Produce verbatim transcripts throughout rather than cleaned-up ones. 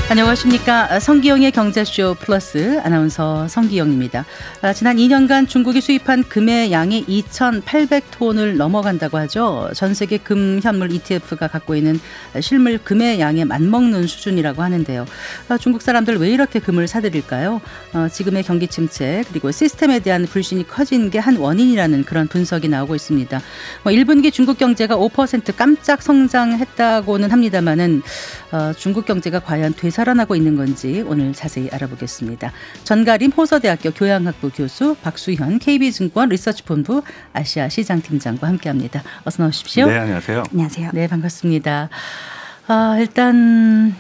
안녕하십니까. 성기영의 경제쇼 플러스 아나운서 성기영입니다. 지난 이 년간 중국이 수입한 금의 양이 이천팔백 톤을 넘어간다고 하죠. 전 세계 금 현물 이티에프가 갖고 있는 실물 금의 양에 맞먹는 수준이라고 하는데요. 중국 사람들 왜 이렇게 금을 사들일까요? 지금의 경기 침체 그리고 시스템에 대한 불신이 커진 게 한 원인이라는 그런 분석이 나오고 있습니다. 일 분기 중국 경제가 오 퍼센트 깜짝 성장했다고는 합니다만은 중국 경제가 과연 되살아나고 있는 건지 오늘 자세히 알아보겠습니다. 전가림 호서대학교 교양학부 교수, 박수현 케이비증권 리서치본부 아시아 시장팀장과 함께합니다. 어서 나오십시오. 네, 안녕하세요. 안녕하세요. 네, 반갑습니다. 아, 일단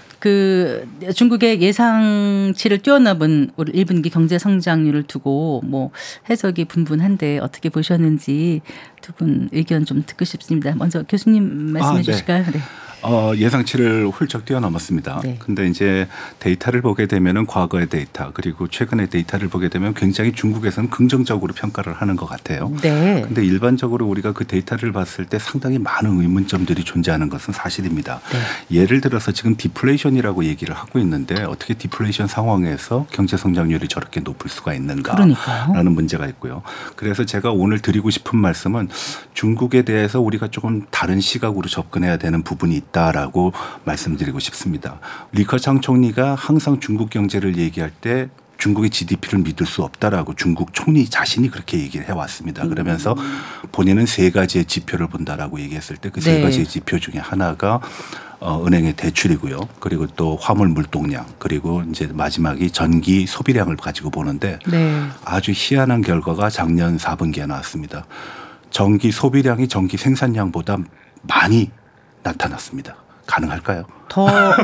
그 중국의 예상치를 뛰어넘은 올 일 분기 경제 성장률을 두고 뭐 해석이 분분한데 어떻게 보셨는지 두 분 의견 좀 듣고 싶습니다. 먼저 교수님 말씀해 아, 주실까요? 네. 네. 어, 예상치를 훌쩍 뛰어넘었습니다. 네. 근데 이제 데이터를 보게 되면은 과거의 데이터 그리고 최근의 데이터를 보게 되면 굉장히 중국에서는 긍정적으로 평가를 하는 것 같아요. 네. 근데 일반적으로 우리가 그 데이터를 봤을 때 상당히 많은 의문점들이 존재하는 것은 사실입니다. 네. 예를 들어서 지금 디플레이션이라고 얘기를 하고 있는데 어떻게 디플레이션 상황에서 경제 성장률이 저렇게 높을 수가 있는가라는 그러니까요. 문제가 있고요. 그래서 제가 오늘 드리고 싶은 말씀은 중국에 대해서 우리가 조금 다른 시각으로 접근해야 되는 부분이 있다. 다라고 말씀드리고 싶습니다. 리커창 총리가 항상 중국 경제를 얘기할 때 중국의 지디피를 믿을 수 없다라고 중국 총리 자신이 그렇게 얘기를 해왔습니다. 그러면서 본인은 세 가지의 지표를 본다라고 얘기했을 때 그 세 네. 가지의 지표 중에 하나가 어, 은행의 대출이고요. 그리고 또 화물 물동량 그리고 이제 마지막이 전기 소비량을 가지고 보는데 네. 아주 희한한 결과가 작년 사 분기에 나왔습니다. 전기 소비량이 전기 생산량보다 많이 나타났습니다. 가능할까요? 더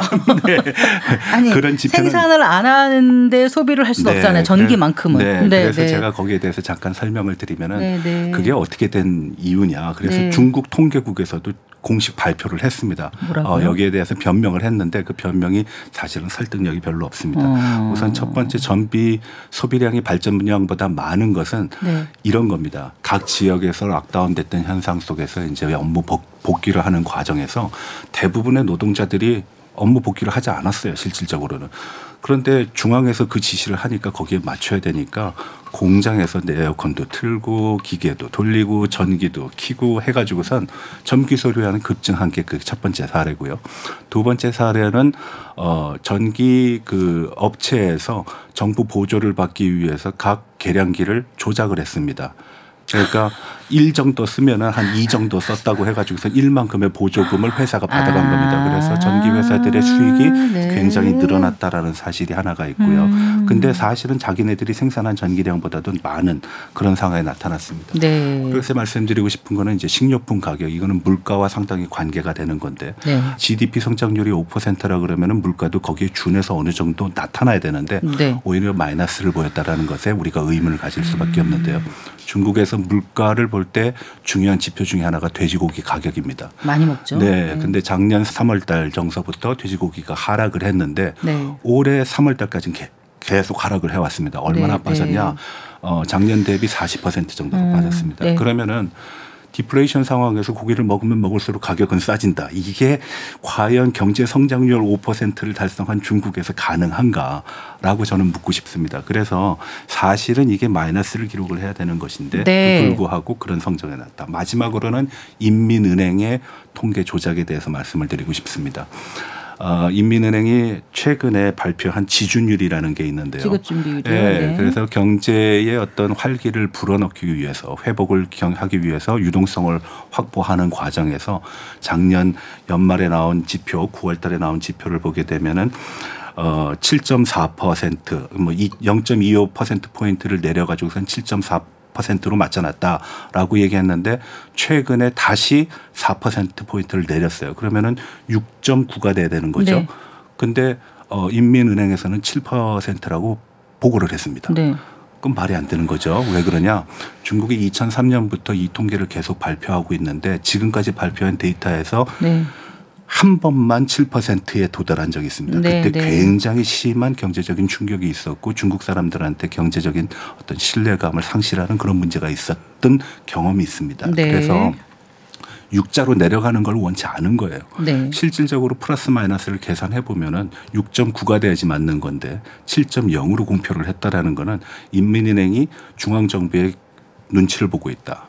네. 아니 그런 지표는 생산을 안 하는데 소비를 할 수는 네. 없잖아요. 전기만큼은. 네. 네. 그래서 네. 제가 거기에 대해서 잠깐 설명을 드리면은 네. 네. 그게 어떻게 된 이유냐. 그래서 네. 중국 통계국에서도 공식 발표를 했습니다. 어, 여기에 대해서 변명을 했는데 그 변명이 사실은 설득력이 별로 없습니다. 어. 우선 첫 번째 전비 소비량이 발전 분량보다 많은 것은 네. 이런 겁니다. 각 지역에서 락다운 됐던 현상 속에서 이제 업무 복귀를 하는 과정에서 대부분의 노동자들이 업무 복귀를 하지 않았어요. 실질적으로는. 그런데 중앙에서 그 지시를 하니까 거기에 맞춰야 되니까 공장에서 에어컨도 틀고 기계도 돌리고 전기도 켜고 해가지고선 전기 소비량은 급증한 게 그 첫 번째 사례고요. 두 번째 사례는 어 전기 그 업체에서 정부 보조를 받기 위해서 각 계량기를 조작을 했습니다. 그러니까 일 정도 쓰면은 한 이 정도 썼다고 해가지고서 일만큼의 보조금을 회사가 받아간 아~ 겁니다. 그래서 전기 회사들의 수익이 네. 굉장히 늘어났다라는 사실이 하나가 있고요. 음. 근데 사실은 자기네들이 생산한 전기량보다도 많은 그런 상황에 나타났습니다. 네. 그래서 말씀드리고 싶은 거는 이제 식료품 가격 이거는 물가와 상당히 관계가 되는 건데 네. 지디피 성장률이 오 퍼센트라 그러면은 물가도 거기에 준해서 어느 정도 나타나야 되는데 네. 오히려 마이너스를 보였다라는 것에 우리가 의문을 가질 수밖에 음. 없는데요. 중국에서 물가를 볼 때 중요한 지표 중에 하나가 돼지고기 가격입니다. 많이 먹죠. 네. 네. 근데 작년 삼월 달 정서부터 돼지고기가 하락을 했는데 네. 올해 삼월 달까지는 계속 하락을 해왔습니다. 얼마나 네. 빠졌냐. 네. 어, 작년 대비 사십 퍼센트 정도로 음. 빠졌습니다. 네. 그러면은 디플레이션 상황에서 고기를 먹으면 먹을수록 가격은 싸진다. 이게 과연 경제 성장률 오 퍼센트를 달성한 중국에서 가능한가라고 저는 묻고 싶습니다. 그래서 사실은 이게 마이너스를 기록을 해야 되는 것인데 네. 불구하고 그런 성적이 났다. 마지막으로는 인민은행의 통계 조작에 대해서 말씀을 드리고 싶습니다. 어, 인민은행이 최근에 발표한 지준율이라는 게 있는데요. 지급준비율이요. 네, 네. 그래서 경제의 어떤 활기를 불어넣기 위해서 회복을 하기 위해서 유동성을 확보하는 과정에서 작년 연말에 나온 지표, 구월 달에 나온 지표를 보게 되면은 어, 칠 점 사 퍼센트, 뭐 영 점 이오 퍼센트 포인트를 내려가지고선 칠 점 사 퍼센트로 맞춰놨다라고 얘기했는데 최근에 다시 사 퍼센트 포인트를 내렸어요. 그러면은 육 점 구가 돼야 되는 거죠. 네. 근데 어, 인민은행에서는 칠 퍼센트라고 보고를 했습니다. 네. 그럼 말이 안 되는 거죠. 왜 그러냐. 중국이 이천삼 년부터 이 통계를 계속 발표하고 있는데 지금까지 발표한 데이터에서 네. 한 번만 칠 퍼센트에 도달한 적이 있습니다. 네, 그때 네. 굉장히 심한 경제적인 충격이 있었고 중국 사람들한테 경제적인 어떤 신뢰감을 상실하는 그런 문제가 있었던 경험이 있습니다. 네. 그래서 육자로 내려가는 걸 원치 않은 거예요. 네. 실질적으로 플러스 마이너스를 계산해 보면은 육 점 구가 돼야지 맞는 건데 칠 점 영으로 공표를 했다라는 거는 인민은행이 중앙정부의 눈치를 보고 있다.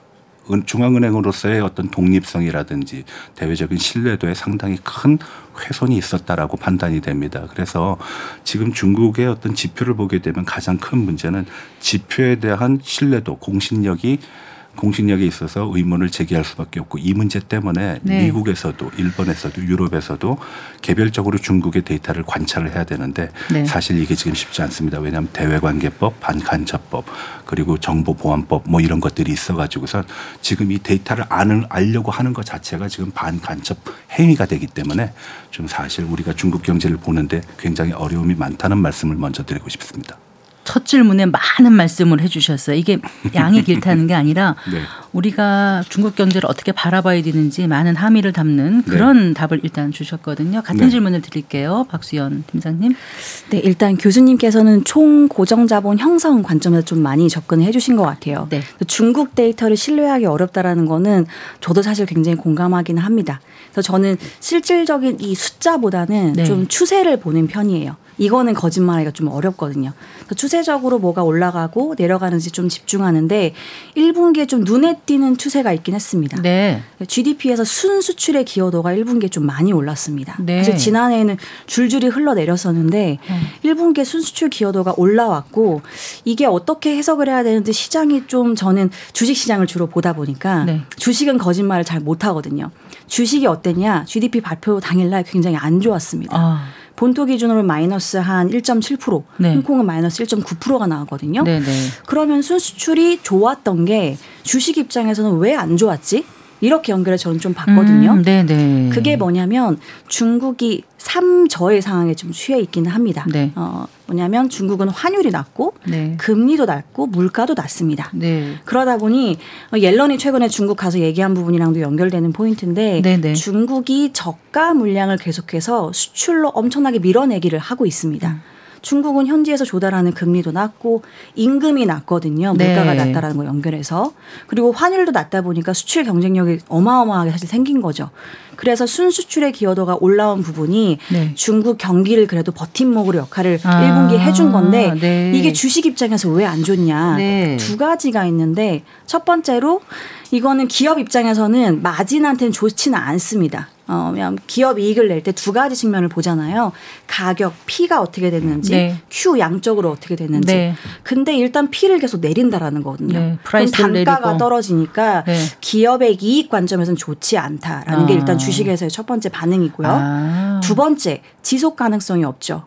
중앙은행으로서의 어떤 독립성이라든지 대외적인 신뢰도에 상당히 큰 훼손이 있었다라고 판단이 됩니다. 그래서 지금 중국의 어떤 지표를 보게 되면 가장 큰 문제는 지표에 대한 신뢰도, 공신력이 공신력에 있어서 의문을 제기할 수밖에 없고 이 문제 때문에 네. 미국에서도 일본에서도 유럽에서도 개별적으로 중국의 데이터를 관찰을 해야 되는데 네. 사실 이게 지금 쉽지 않습니다. 왜냐하면 대외관계법, 반간첩법 그리고 정보보안법 뭐 이런 것들이 있어가지고서 지금 이 데이터를 아는, 알려고 하는 것 자체가 지금 반간첩 행위가 되기 때문에 좀 사실 우리가 중국 경제를 보는데 굉장히 어려움이 많다는 말씀을 먼저 드리고 싶습니다. 첫 질문에 많은 말씀을 해 주셨어요. 이게 양이 길다는 게 아니라 네. 우리가 중국 경제를 어떻게 바라봐야 되는지 많은 함의를 담는 그런 네. 답을 일단 주셨거든요. 같은 네. 질문을 드릴게요. 박수연 팀장님. 네, 일단 교수님께서는 총 고정자본 형성 관점에서 좀 많이 접근을 해 주신 것 같아요. 네. 중국 데이터를 신뢰하기 어렵다라는 거는 저도 사실 굉장히 공감하기는 합니다. 그래서 저는 실질적인 이 숫자보다는 네. 좀 추세를 보는 편이에요. 이거는 거짓말하기가 좀 어렵거든요. 추세적으로 뭐가 올라가고 내려가는지 좀 집중하는데 일 분기에 좀 눈에 띄는 추세가 있긴 했습니다. 네. 지디피에서 순수출의 기여도가 일 분기에 좀 많이 올랐습니다. 네. 사실 지난해에는 줄줄이 흘러내렸었는데 음. 일 분기에 순수출 기여도가 올라왔고 이게 어떻게 해석을 해야 되는지 시장이 좀 저는 주식시장을 주로 보다 보니까 네. 주식은 거짓말을 잘 못하거든요. 주식이 어땠냐? 지디피 발표 당일날 굉장히 안 좋았습니다. 아. 본토 기준으로 마이너스 한 일 점 칠 퍼센트, 네. 홍콩은 마이너스 일 점 구 퍼센트가 나왔거든요. 네네. 그러면 순수출이 좋았던 게 주식 입장에서는 왜 안 좋았지? 이렇게 연결해 저는 좀 봤거든요. 음, 네네. 그게 뭐냐면 중국이 삼저의 상황에 좀 취해 있기는 합니다. 네. 어, 뭐냐면 중국은 환율이 낮고 네. 금리도 낮고 물가도 낮습니다. 네. 그러다 보니 옐런이 최근에 중국 가서 얘기한 부분이랑도 연결되는 포인트인데 네네. 중국이 저가 물량을 계속해서 수출로 엄청나게 밀어내기를 하고 있습니다. 음. 중국은 현지에서 조달하는 금리도 낮고 임금이 낮거든요. 물가가 네. 낮다라는 거 연결해서. 그리고 환율도 낮다 보니까 수출 경쟁력이 어마어마하게 사실 생긴 거죠. 그래서 순수출의 기여도가 올라온 부분이 네. 중국 경기를 그래도 버팀목으로 역할을 아, 일 분기에 해준 건데 네. 이게 주식 입장에서 왜 안 좋냐. 네. 두 가지가 있는데 첫 번째로 이거는 기업 입장에서는 마진한테는 좋지는 않습니다. 어, 기업 이익을 낼 때 두 가지 측면을 보잖아요. 가격, P가 어떻게 됐는지, 네. Q 양적으로 어떻게 됐는지. 네. 근데 일단 P를 계속 내린다라는 거거든요. 네. 그럼 단가가 내리고. 떨어지니까 네. 기업의 이익 관점에서는 좋지 않다라는 아. 게 일단 주식에서의 첫 번째 반응이고요. 아. 두 번째, 지속 가능성이 없죠.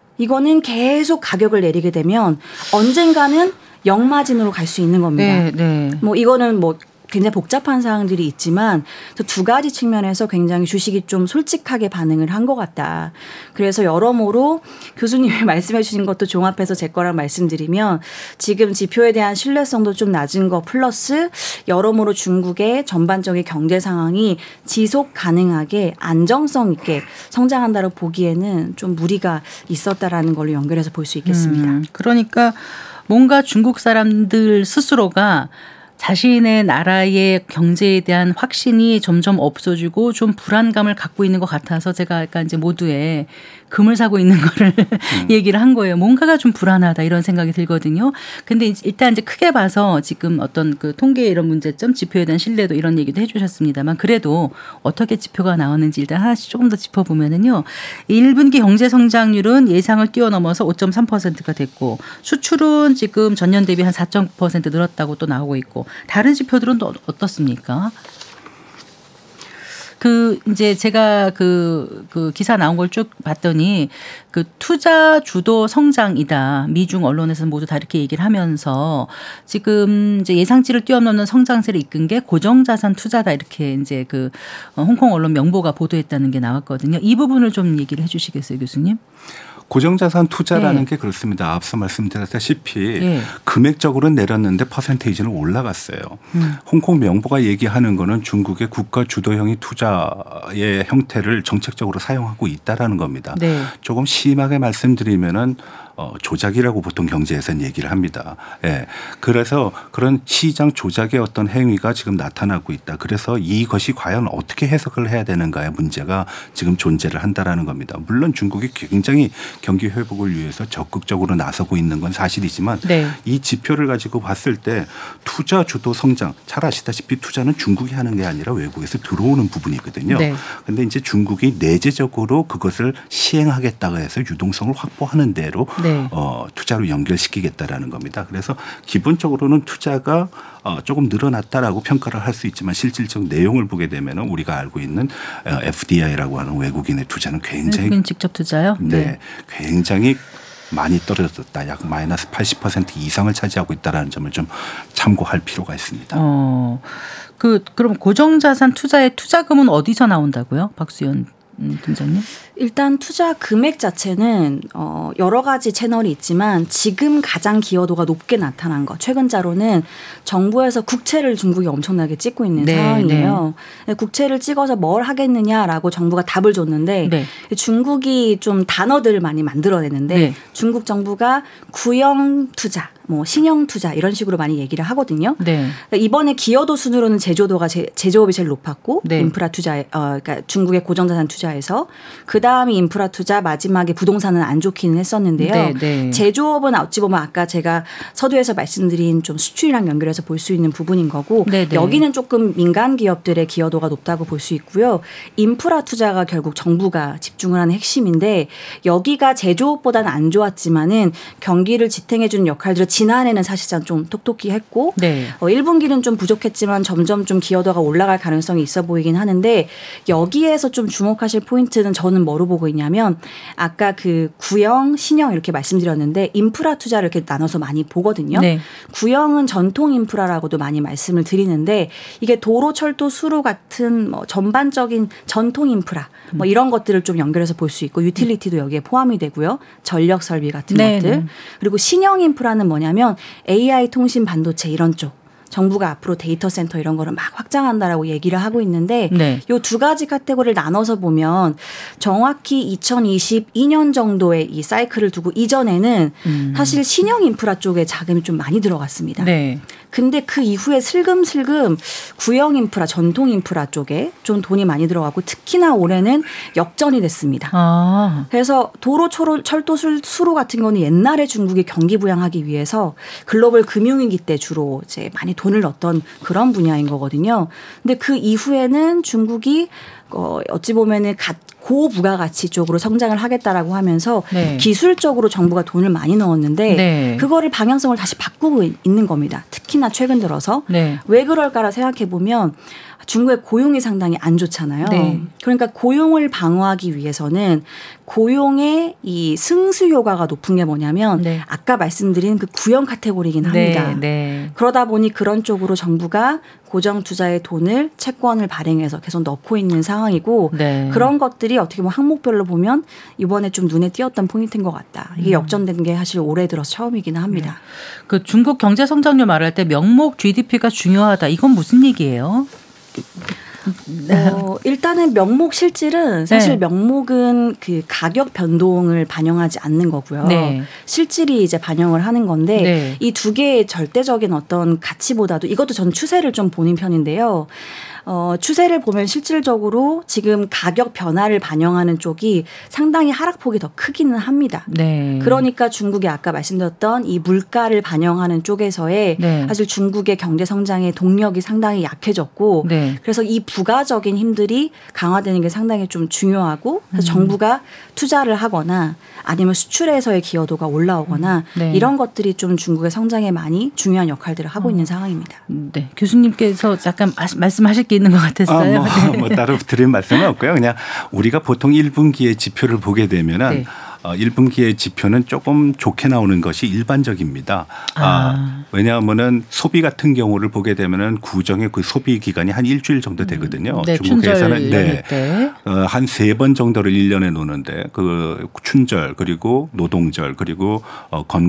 이거는 계속 가격을 내리게 되면 언젠가는 역마진으로 갈 수 있는 겁니다. 네. 네. 뭐 이거는 뭐 굉장히 복잡한 사항들이 있지만 두 가지 측면에서 굉장히 주식이 좀 솔직하게 반응을 한 것 같다. 그래서 여러모로 교수님이 말씀해 주신 것도 종합해서 제 거랑 말씀드리면 지금 지표에 대한 신뢰성도 좀 낮은 거 플러스 여러모로 중국의 전반적인 경제 상황이 지속 가능하게 안정성 있게 성장한다고 보기에는 좀 무리가 있었다라는 걸로 연결해서 볼 수 있겠습니다. 음, 그러니까 뭔가 중국 사람들 스스로가 자신의 나라의 경제에 대한 확신이 점점 없어지고 좀 불안감을 갖고 있는 것 같아서 제가 약간 이제 모두에 금을 사고 있는 거를 음. 얘기를 한 거예요. 뭔가가 좀 불안하다 이런 생각이 들거든요. 근데 일단 이제 크게 봐서 지금 어떤 그 통계 이런 문제점, 지표에 대한 신뢰도 이런 얘기도 해주셨습니다만 그래도 어떻게 지표가 나왔는지 일단 하나씩 조금 더 짚어보면은요. 일 분기 경제 성장률은 예상을 뛰어넘어서 오 점 삼 퍼센트가 됐고 수출은 지금 전년 대비 한 사 점 구 퍼센트 늘었다고 또 나오고 있고 다른 지표들은 또 어떻습니까? 그 이제 제가 그, 그 기사 나온 걸 쭉 봤더니 그 투자 주도 성장이다. 미중 언론에서는 모두 다 이렇게 얘기를 하면서 지금 이제 예상치를 뛰어넘는 성장세를 이끈 게 고정자산 투자다 이렇게 이제 그 홍콩 언론 명보가 보도했다는 게 나왔거든요. 이 부분을 좀 얘기를 해주시겠어요, 교수님? 고정자산 투자라는 네. 게 그렇습니다. 앞서 말씀드렸다시피 네. 금액적으로는 내렸는데 퍼센테이지는 올라갔어요. 음. 홍콩 명보가 얘기하는 거는 중국의 국가 주도형의 투자의 형태를 정책적으로 사용하고 있다라는 겁니다. 네. 조금 심하게 말씀드리면은 어, 조작이라고 보통 경제에서는 얘기를 합니다. 예. 그래서 그런 시장 조작의 어떤 행위가 지금 나타나고 있다. 그래서 이것이 과연 어떻게 해석을 해야 되는가의 문제가 지금 존재를 한다라는 겁니다. 물론 중국이 굉장히 경기 회복을 위해서 적극적으로 나서고 있는 건 사실이지만 네. 이 지표를 가지고 봤을 때 투자 주도 성장, 잘 아시다시피 투자는 중국이 하는 게 아니라 외국에서 들어오는 부분이거든요. 그런데 네. 이제 중국이 내재적으로 그것을 시행하겠다고 해서 유동성을 확보하는 대로 네. 어, 투자로 연결시키겠다라는 겁니다. 그래서 기본적으로는 투자가 어, 조금 늘어났다라고 평가를 할 수 있지만 실질적 내용을 보게 되면 우리가 알고 있는 에프디아이라고 하는 외국인의 투자는 굉장히 외국인 직접 투자요? 네, 네. 굉장히 많이 떨어졌다. 약 마이너스 팔십 퍼센트 이상을 차지하고 있다는 점을 좀 참고할 필요가 있습니다. 어, 그 그럼 고정자산 투자의 투자금은 어디서 나온다고요, 박수연 팀장님? 일단 투자 금액 자체는 어 여러 가지 채널이 있지만 지금 가장 기여도가 높게 나타난 거. 최근자로는 정부에서 국채를 중국이 엄청나게 찍고 있는 네, 상황이에요. 네. 국채를 찍어서 뭘 하겠느냐라고 정부가 답을 줬는데 네. 중국이 좀 단어들을 많이 만들어내는데 네. 중국 정부가 구형 투자, 뭐 신형 투자 이런 식으로 많이 얘기를 하거든요. 네. 그러니까 이번에 기여도 순으로는 제조도가 제, 제조업이 제일 높았고 네. 인프라 투자, 어, 그러니까 중국의 고정자산 투자에서 그 다음이 인프라 투자, 마지막에 부동산은 안 좋기는 했었는데요. 네, 네. 제조업은 어찌 보면 아까 제가 서두에서 말씀드린 좀 수출이랑 연결해서 볼 수 있는 부분인 거고 네, 네. 여기는 조금 민간 기업들의 기여도가 높다고 볼 수 있고요. 인프라 투자가 결국 정부가 집중을 하는 핵심인데 여기가 제조업보다는 안 좋았지만은 경기를 지탱해 주는 역할들을 지난해는 사실상 좀 톡톡히 했고 네. 어, 일 분기는 좀 부족했지만 점점 좀 기여도가 올라갈 가능성이 있어 보이긴 하는데 여기에서 좀 주목하실 포인트는 저는 뭐로 보고 있냐면 아까 그 구형, 신형 이렇게 말씀드렸는데 인프라 투자를 이렇게 나눠서 많이 보거든요. 네. 구형은 전통 인프라라고도 많이 말씀을 드리는데 이게 도로, 철도, 수로 같은 뭐 전반적인 전통 인프라 뭐 이런 것들을 좀 연결해서 볼 수 있고 유틸리티도 여기에 포함이 되고요. 전력 설비 같은 네. 것들. 그리고 신형 인프라는 뭐냐면 에이아이 통신 반도체 이런 쪽. 정부가 앞으로 데이터 센터 이런 거를 막 확장한다라고 얘기를 하고 있는데 네. 이 두 가지 카테고리를 나눠서 보면 정확히 이천이십이 년 정도의 이 사이클을 두고 이전에는 음. 사실 신형 인프라 쪽에 자금이 좀 많이 들어갔습니다. 네. 근데 그 이후에 슬금슬금 구형 인프라, 전통 인프라 쪽에 좀 돈이 많이 들어가고 특히나 올해는 역전이 됐습니다. 아. 그래서 도로, 초로, 철도, 수로 같은 거는 옛날에 중국이 경기 부양하기 위해서 글로벌 금융위기 때 주로 이제 많이 돈을 넣었던 그런 분야인 거거든요. 근데 그 이후에는 중국이 어, 어찌 보면은 고부가가치 쪽으로 성장을 하겠다라고 하면서 네. 기술적으로 정부가 돈을 많이 넣었는데 네. 그거를 방향성을 다시 바꾸고 있는 겁니다. 특히나 최근 들어서 네. 왜 그럴까라 생각해 보면 중국의 고용이 상당히 안 좋잖아요. 네. 그러니까 고용을 방어하기 위해서는 고용의 이 승수 효과가 높은 게 뭐냐면 네. 아까 말씀드린 그 구형 카테고리이긴 합니다. 네. 네. 그러다 보니 그런 쪽으로 정부가 고정 투자의 돈을 채권을 발행해서 계속 넣고 있는 상황이고 네. 그런 것들이 어떻게 보면 항목별로 보면 이번에 좀 눈에 띄었던 포인트인 것 같다. 이게 음. 역전된 게 사실 올해 들어서 처음이기는 합니다. 네. 그 중국 경제 성장률 말할 때 명목 지디피가 중요하다. 이건 무슨 얘기예요? 어, 일단은 명목 실질은 사실 네. 명목은 그 가격 변동을 반영하지 않는 거고요. 네. 실질이 이제 반영을 하는 건데 네. 이 두 개의 절대적인 어떤 가치보다도 이것도 전 추세를 좀 보는 편인데요. 어, 추세를 보면 실질적으로 지금 가격 변화를 반영하는 쪽이 상당히 하락폭이 더 크기는 합니다. 네. 그러니까 중국이 아까 말씀드렸던 이 물가를 반영하는 쪽에서의 네. 사실 중국의 경제 성장의 동력이 상당히 약해졌고 네. 그래서 이 부가적인 힘들이 강화되는 게 상당히 좀 중요하고 그래서 음. 정부가 투자를 하거나 아니면 수출에서의 기여도가 올라오거나 네. 이런 것들이 좀 중국의 성장에 많이 중요한 역할들을 하고 어. 있는 상황입니다. 네. 교수님께서 잠깐 말씀하실 게 있는 것 같았어요. 아, 뭐, 뭐 따로 드릴 말씀은 없고요. 그냥 우리가 보통 일 분기의 지표를 보게 되면은 네. 어, 일 분기의 지표는 조금 좋게 나오는 것이 일반적입니다. 아. 아, 왜냐하면은 소비 같은 경우를 보게 되면은 구정의 그 소비 기간이 한 일주일 정도 되거든요. 네, 중국에서는 네, 어, 한 세 번 정도를 일 년에 노는데 그 춘절 그리고 노동절 그리고 어, 건국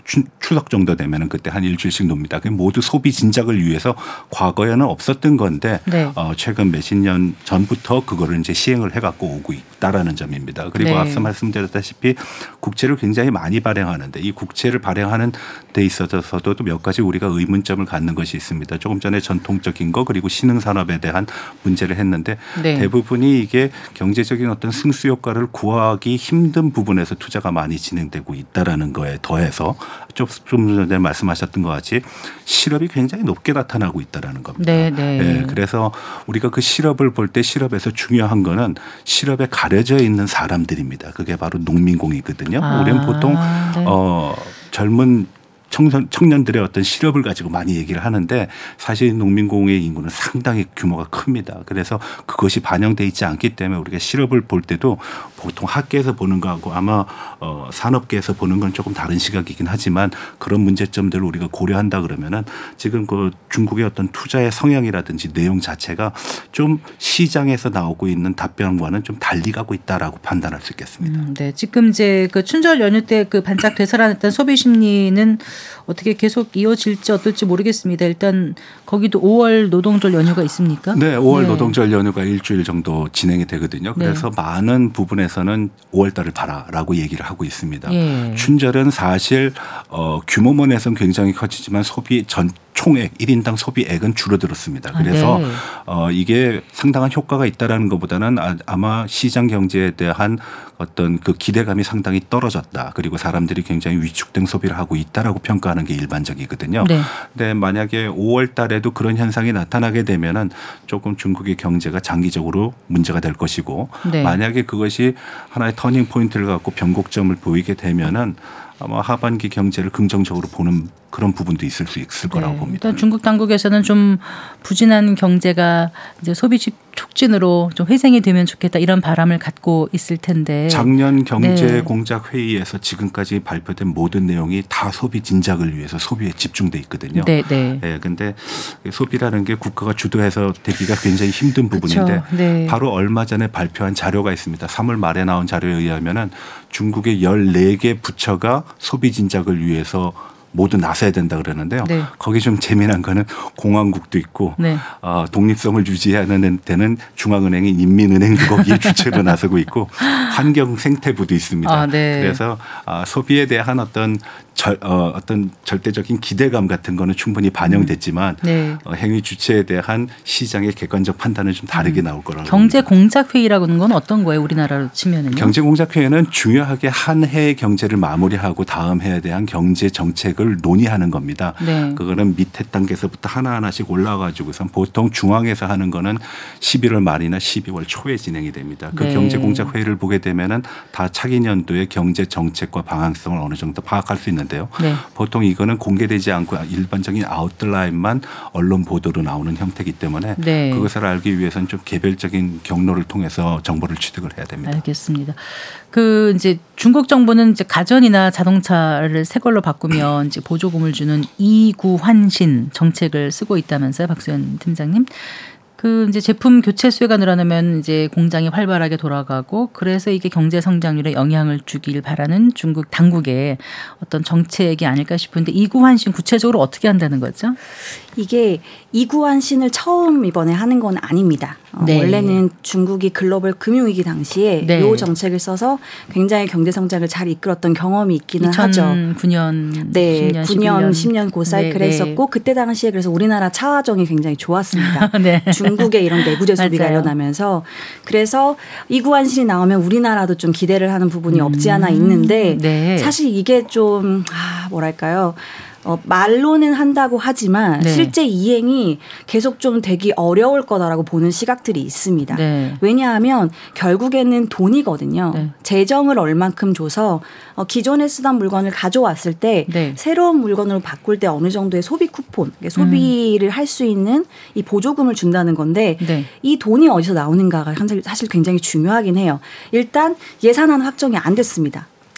추, 추석 정도 되면은 그때 한 일주일씩 놉니다. 그게 모두 소비 진작을 위해서 과거에는 없었던 건데 네. 어, 최근 몇십 년 전부터 그거를 이제 시행을 해갖고 오고 있다라는 점입니다. 그리고 네. 앞서 말씀드렸다시피 국채를 굉장히 많이 발행하는데 이 국채를 발행하는 데 있어서도 몇 가지 우리가 의문점을 갖는 것이 있습니다. 조금 전에 전통적인 거 그리고 신흥산업에 대한 문제를 했는데 네. 대부분이 이게 경제적인 어떤 승수 효과를 구하기 힘든 부분에서 투자가 많이 진행되고 있다라는 거에 더해서 좀 전에 말씀하셨던 것 같이 실업이 굉장히 높게 나타나고 있다라는 겁니다. 네, 네. 네, 그래서 우리가 그 실업을 볼 때 실업에서 중요한 거는 실업에 가려져 있는 사람들입니다. 그게 바로 농민공이거든요. 아, 우리는 보통 네. 어, 젊은 청년, 청년들의 어떤 실업을 가지고 많이 얘기를 하는데 사실 농민공의 인구는 상당히 규모가 큽니다. 그래서 그것이 반영돼 있지 않기 때문에 우리가 실업을 볼 때도 보통 학계에서 보는 거하고 아마 어, 산업계에서 보는 건 조금 다른 시각이긴 하지만 그런 문제점들을 우리가 고려한다 그러면은 지금 그 중국의 어떤 투자의 성향이라든지 내용 자체가 좀 시장에서 나오고 있는 답변과는 좀 달리 가고 있다라고 판단할 수 있겠습니다. 음, 네, 지금 이제 그 춘절 연휴 때 그 반짝 되살아났던 소비 심리는 어떻게 계속 이어질지 어떨지 모르겠습니다. 일단 거기도 오월 노동절 연휴가 있습니까? 네, 오월 네. 노동절 연휴가 일주일 정도 진행이 되거든요. 그래서 네. 많은 부분에서는 오월 달을 봐라라고 얘기를 하고 있습니다. 예. 춘절은 사실 어, 규모면에서는 굉장히 커지지만 소비 전 총액 일 인당 소비액은 줄어들었습니다. 그래서 아, 네. 어, 이게 상당한 효과가 있다라는 것보다는 아마 시장 경제에 대한 어떤 그 기대감이 상당히 떨어졌다. 그리고 사람들이 굉장히 위축된 소비를 하고 있다라고 평가하는 게 일반적이거든요. 네. 근데 만약에 오월 달에도 그런 현상이 나타나게 되면은 조금 중국의 경제가 장기적으로 문제가 될 것이고 네. 만약에 그것이 하나의 터닝 포인트를 갖고 변곡점을 보이게 되면은 아마 하반기 경제를 긍정적으로 보는 그런 부분도 있을 수 있을 거라고 네. 봅니다. 일단 중국 당국에서는 좀 부진한 경제가 이제 소비 촉진으로 좀 회생이 되면 좋겠다 이런 바람을 갖고 있을 텐데 작년 경제공작 회의에서 지금까지 발표된 모든 내용이 다 소비 진작을 위해서 소비에 집중돼 있거든요. 네, 네. 네, 근데 소비라는 게 국가가 주도해서 되기가 굉장히 힘든 부분인데 네. 바로 얼마 전에 발표한 자료가 있습니다. 삼월 말에 나온 자료에 의하면은 중국의 열네 개 부처가 소비 진작을 위해서 모두 나서야 된다 그러는데요. 네. 거기 좀 재미난 거는 공화국도 있고 네. 어, 독립성을 유지하는 데는 중앙은행인 인민은행도 거기에 주체로 나서고 있고 환경생태부도 있습니다. 아, 네. 그래서 어, 소비에 대한 어떤 절, 어, 어떤 절대적인 기대감 같은 거는 충분히 반영됐지만 네. 어, 행위 주체에 대한 시장의 객관적 판단은 좀 다르게 나올 거라고 경제공작회의라고 하는 건 어떤 거예요? 우리나라로 치면은요? 경제공작회의는 중요하게 한 해의 경제를 마무리하고 다음 해에 대한 경제 정책을 논의하는 겁니다. 네. 그거는 밑에 단계에서부터 하나하나씩 올라가지고선 보통 중앙에서 하는 거는 십일월 말이나 십이월 초에 진행이 됩니다. 그 네. 경제공작회의를 보게 되면은 다 차기 년도의 경제 정책과 방향성을 어느 정도 파악할 수 있는 데요. 네. 보통 이거는 공개되지 않고 일반적인 아웃라인만 언론 보도로 나오는 형태이기 때문에 네. 그것을 알기 위해서는 좀 개별적인 경로를 통해서 정보를 취득을 해야 됩니다. 알겠습니다. 그 이제 중국 정부는 이제 가전이나 자동차를 새 걸로 바꾸면 이제 보조금을 주는 이구환신 정책을 쓰고 있다면서요, 박수현 팀장님? 그 이제 제품 교체 수요가 늘어나면 이제 공장이 활발하게 돌아가고 그래서 이게 경제 성장률에 영향을 주길 바라는 중국 당국의 어떤 정책이 아닐까 싶은데 이구환신 구체적으로 어떻게 한다는 거죠? 이게 이구환신을 처음 이번에 하는 건 아닙니다. 어, 네. 원래는 중국이 글로벌 금융위기 당시에 네. 이 정책을 써서 굉장히 경제 성장을 잘 이끌었던 경험이 있기는 하죠. 이천구 년, 네, 십 년, 구 년, 십 년 고 사이클 네, 했었고 네. 그때 당시에 그래서 우리나라 차화정이 굉장히 좋았습니다. 네. 중국의 이런 내구재 소비가 일어나면서 그래서 이구환신이 나오면 우리나라도 좀 기대를 하는 부분이 음. 없지 않아 있는데 네. 사실 이게 좀 아, 뭐랄까요. 어, 말로는 한다고 하지만 네. 실제 이행이 계속 좀 되기 어려울 거다라고 보는 시각들이 있습니다. 네. 왜냐하면 결국에는 돈이거든요. 네. 재정을 얼만큼 줘서 어, 기존에 쓰던 물건을 가져왔을 때 네. 새로운 물건으로 바꿀 때 어느 정도의 소비 쿠폰, 소비를 음. 할 수 있는 이 보조금을 준다는 건데 네. 이 돈이 어디서 나오는가가 사실 굉장히 중요하긴 해요. 일단 예산안 확정이 안 됐습니다.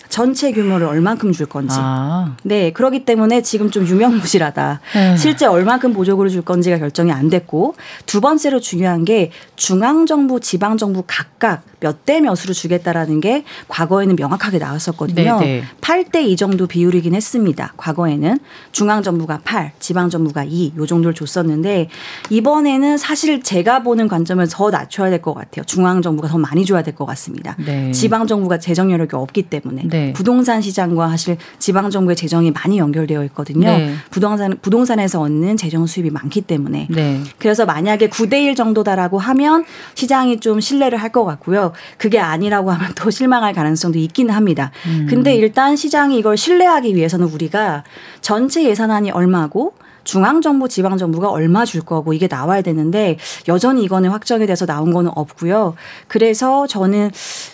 전체 규모를 얼만큼 줄 건지. 아. 네, 그렇기 때문에 지금 좀 유명무실하다. 에이. 실제 얼만큼 보조금을 줄 건지가 결정이 안 됐고, 두 번째로 중요한 게 중앙정부, 지방정부 각각 몇 대 몇으로 주겠다라는 게 과거에는 명확하게 나왔었거든요. 네네. 팔 대 이 정도 비율이긴 했습니다. 과거에는 중앙정부가 팔, 지방정부가 이, 요 정도를 줬었는데 이번에는 사실 제가 보는 관점에서 더 낮춰야 될 것 같아요. 중앙정부가 더 많이 줘야 될 것 같습니다. 네. 지방정부가 재정 여력이 없기 때문에 네. 부동산 시장과 사실 지방정부의 재정이 많이 연결되어 있거든요. 네. 부동산, 부동산에서 얻는 재정 수입이 많기 때문에 네. 그래서 만약에 구 대 일 정도다라고 하면 시장이 좀 신뢰를 할 것 같고요. 그게 아니라고 하면 또 실망할 가능성도 있기는 합니다. 음. 근데 일단 시장이 이걸 신뢰하기 위해서는 우리가 전체 예산안이 얼마고 중앙정부, 지방정부가 얼마 줄 거고 이게 나와야 되는데 여전히 이거는 확정이 돼서 나온 거는 없고요. 그래서 저는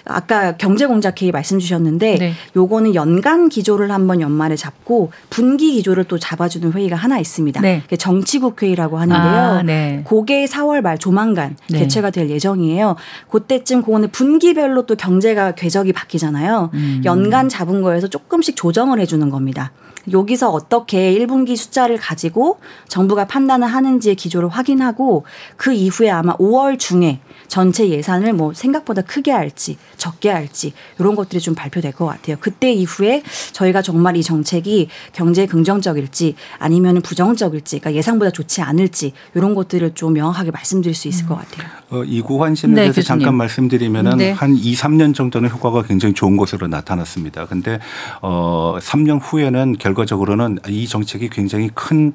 아까 경제공작회의 말씀 주셨는데 네. 요거는 연간 기조를 한번 연말에 잡고 분기 기조를 또 잡아주는 회의가 하나 있습니다. 네. 정치국회의라고 하는데요. 아, 네. 그게 사월 말 조만간 네. 개최가 될 예정이에요. 그때쯤 그거는 분기별로 또 경제가 궤적이 바뀌잖아요. 음. 연간 잡은 거에서 조금씩 조정을 해주는 겁니다. 여기서 어떻게 일 분기 숫자를 가지고 정부가 판단을 하는지의 기조를 확인하고 그 이후에 아마 오월 중에 전체 예산을 뭐 생각보다 크게 할지 적게 할지 이런 것들이 좀 발표될 것 같아요. 그때 이후에 저희가 정말 이 정책이 경제에 긍정적일지 아니면 부정적일지 그러니까 예상보다 좋지 않을지 이런 것들을 좀 명확하게 말씀드릴 수 있을 것 같아요. 어, 이구환신에 네, 대해서 교수님. 잠깐 말씀드리면 네. 한 이, 삼 년 정도는 효과가 굉장히 좋은 것으로 나타났습니다. 그런데 어, 삼 년 후에는 결과적으로는 이 정책이 굉장히 큰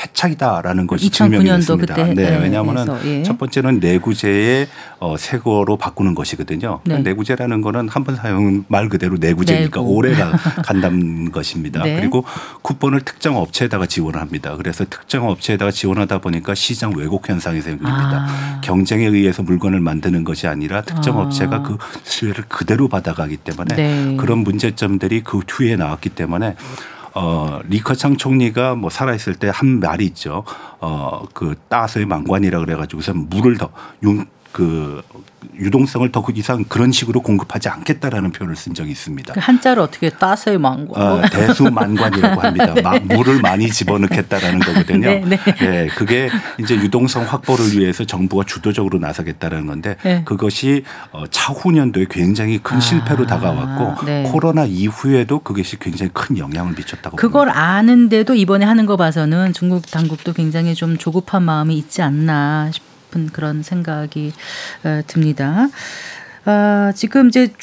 패착이다라는 것이 증명이 됐습니다. 그때 네, 왜냐하면은 예. 첫 번째는 내구재의 어, 새거로 바꾸는 것이거든요. 네. 내구재라는 거는 한 번 사용 말 그대로 내구재니까 내구. 오래가 간다는 것입니다. 네. 그리고 쿠폰을 특정 업체에다가 지원을 합니다. 그래서 특정 업체에다가 지원하다 보니까 시장 왜곡 현상이 생깁니다. 아. 경쟁에 의해서 물건을 만드는 것이 아니라 특정 아. 업체가 그 수혜를 그대로 받아가기 때문에 네. 그런 문제점들이 그 후에 나왔기 때문에 어, 리커창 총리가 뭐 살아있을 때 한 말이 있죠. 어, 그 따서의 망관이라 그래가지고서 물을 더 융, 그 유동성을 더 이상 그런 식으로 공급하지 않겠다라는 표현을 쓴 적이 있습니다. 그 한자를 어떻게 따서의 망관? 어, 대수만관이라고 합니다. 네. 막 물을 많이 집어넣겠다라는 거거든요. 네, 네. 네, 그게 이제 유동성 확보를 위해서 정부가 주도적으로 나서겠다라는 건데 네. 그것이 차후년도에 굉장히 큰 실패로 아, 다가왔고 네. 코로나 이후에도 그것이 굉장히 큰 영향을 미쳤다고 그걸 봅니다. 아는데도 이번에 하는 거 봐서는 중국 당국도 굉장히 좀 조급한 마음이 있지 않나 싶습니다. 그런 생각이 듭니다. 아, 지금 이제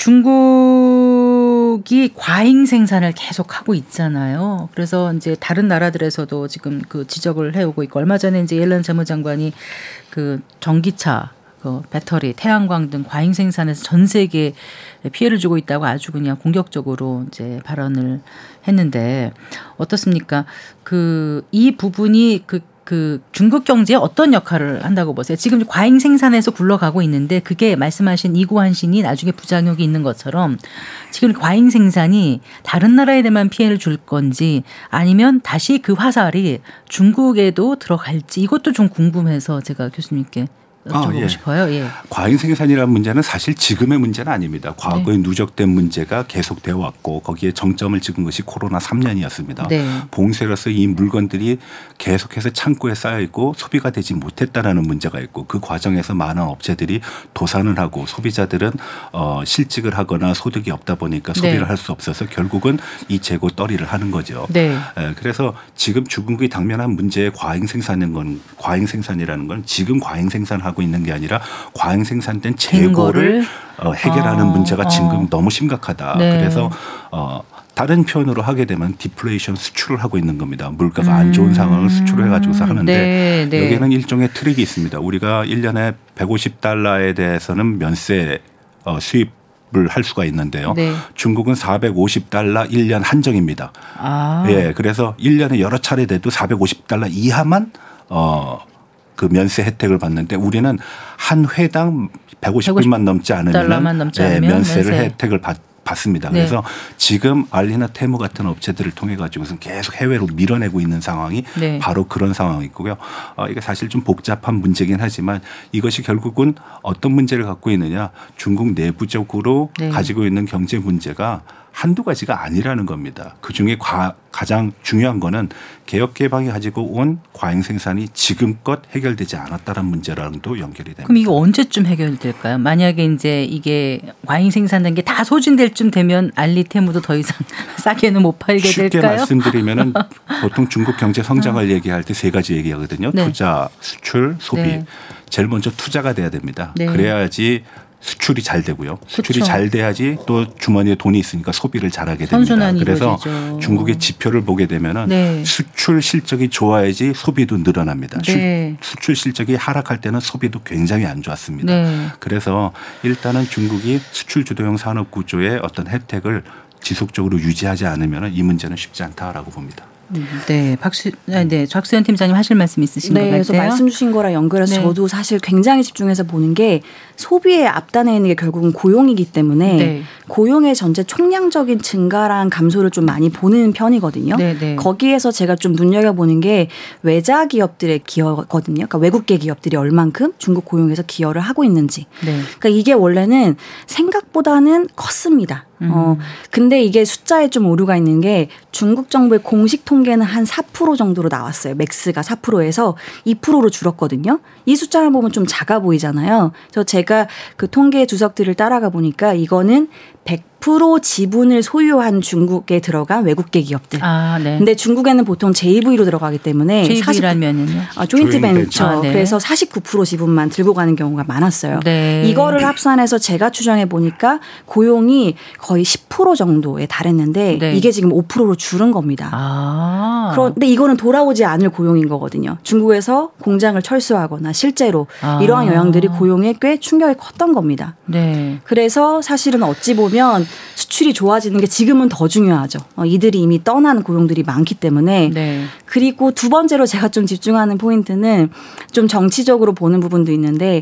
중국이 과잉 생산을 계속하고 있잖아요. 그래서 이제 다른 나라들에서도 지금 그 지적을 해오고 있고 얼마 전에 이제 옐런 재무장관이 그 전기차, 그 배터리, 태양광 등 과잉 생산에서 전 세계에 피해를 주고 있다고 아주 그냥 공격적으로 이제 발언을 했는데 어떻습니까? 그 이 부분이 그 그 중국 경제에 어떤 역할을 한다고 보세요? 지금 과잉 생산에서 굴러가고 있는데 그게 말씀하신 이구환신이 나중에 부작용이 있는 것처럼 지금 과잉 생산이 다른 나라에만 피해를 줄 건지 아니면 다시 그 화살이 중국에도 들어갈지 이것도 좀 궁금해서 제가 교수님께 여쭤보고 아, 예. 싶어요. 예. 과잉 생산이라는 문제는 사실 지금의 문제는 아닙니다. 과거에 네. 누적된 문제가 계속되어 왔고 거기에 정점을 찍은 것이 코로나 삼 년이었습니다. 네. 봉쇄로서 이 물건들이 계속해서 창고에 쌓여 있고 소비가 되지 못했다라는 문제가 있고 그 과정에서 많은 업체들이 도산을 하고 소비자들은 어, 실직을 하거나 소득이 없다 보니까 소비를 네. 할 수 없어서 결국은 이 재고 떨이를 하는 거죠. 네. 에, 그래서 지금 중국이 당면한 문제의 과잉 생산인 건 과잉 생산이라는 건 지금 과잉 생산하고 있는 게 아니라 과잉 생산된 재고를 어, 해결하는 아, 문제가 지금 어. 너무 심각하다. 네. 그래서 어, 다른 표현으로 하게 되면 디플레이션 수출을 하고 있는 겁니다. 물가가 음. 안 좋은 상황을 수출해 가지고서 하는데 네, 네. 여기에는 일종의 트릭이 있습니다. 우리가 일 년에 백오십 달러에 대해서는 면세 어, 수입을 할 수가 있는데요. 네. 중국은 사백오십 달러 일 년 한정입니다. 아. 예, 그래서 일 년에 여러 차례 돼도 사백오십 달러 이하만 어, 그 면세 혜택을 받는데 우리는 한 회당 백오십 불만 넘지 않으면 넘지 네, 면세를 면세. 혜택을 받, 받습니다. 네. 그래서 지금 알리나 테무 같은 업체들을 통해 가지고서 계속 해외로 밀어내고 있는 상황이 네. 바로 그런 상황이고요. 어, 이게 사실 좀 복잡한 문제긴 하지만 이것이 결국은 어떤 문제를 갖고 있느냐 중국 내부적으로 네. 가지고 있는 경제 문제가 한두 가지가 아니라는 겁니다. 그중에 과, 가장 중요한 거는 개혁 개방이 가지고 온 과잉 생산이 지금껏 해결되지 않았다는 문제랑도 연결이 됩니다. 그럼 이거 언제쯤 해결될까요? 만약에 이제 이게 과잉 생산된 게 다 소진될 쯤 되면 알리테무도 더 이상 싸게는 못 팔게 쉽게 될까요? 쉽게 말씀드리면은 보통 중국 경제 성장을 어. 얘기할 때 세 가지 얘기하거든요. 네. 투자, 수출, 소비. 네. 제일 먼저 투자가 돼야 됩니다. 네. 그래야지 수출이 잘 되고요. 수출이 그렇죠. 잘 돼야지 또 주머니에 돈이 있으니까 소비를 잘하게 됩니다. 그래서 이루어지죠. 중국의 지표를 보게 되면은 네. 수출 실적이 좋아야지 소비도 늘어납니다. 네. 수출 실적이 하락할 때는 소비도 굉장히 안 좋았습니다. 네. 그래서 일단은 중국이 수출 주도형 산업 구조의 어떤 혜택을 지속적으로 유지하지 않으면 이 문제는 쉽지 않다라고 봅니다. 네, 박수, 네, 박수현 팀장님 하실 말씀 있으신 것 네, 같아요. 그래서 말씀 주신 거랑 연결해서 네. 저도 사실 굉장히 집중해서 보는 게 소비의 앞단에 있는 게 결국은 고용이기 때문에 네. 고용의 전체 총량적인 증가랑 감소를 좀 많이 보는 편이거든요. 네, 네. 거기에서 제가 좀 눈여겨보는 게 외자 기업들의 기여거든요. 그러니까 외국계 기업들이 얼만큼 중국 고용에서 기여를 하고 있는지. 네. 그러니까 이게 원래는 생각보다는 컸습니다. 음. 어, 근데 이게 숫자에 좀 오류가 있는 게 중국 정부의 공식 통계는 한 사 퍼센트 정도로 나왔어요. 맥스가 사 퍼센트에서 이 퍼센트로 줄었거든요. 이 숫자를 보면 좀 작아 보이잖아요. 그래서 제가 그 통계 주석들을 따라가 보니까 이거는 백 퍼센트 지분을 소유한 중국에 들어간 외국계 기업들. 아, 네. 근데 중국에는 보통 제이브이로 들어가기 때문에 제이브이라면은요? 아, 조인트 벤처. 아, 네. 그래서 사십구 퍼센트 지분만 들고 가는 경우가 많았어요. 네. 이거를 합산해서 제가 추정해 보니까 고용이 거의 십 퍼센트 정도에 달했는데 네. 이게 지금 오 퍼센트로 줄은 겁니다. 아. 그런데 이거는 돌아오지 않을 고용인 거거든요. 중국에서 공장을 철수하거나 실제로 아. 이러한 영향들이 고용에 꽤 충격이 컸던 겁니다. 네. 그래서 사실은 어찌 보면 수출이 좋아지는 게 지금은 더 중요하죠. 어, 이들이 이미 떠난 고용들이 많기 때문에. 네. 그리고 두 번째로 제가 좀 집중하는 포인트는 좀 정치적으로 보는 부분도 있는데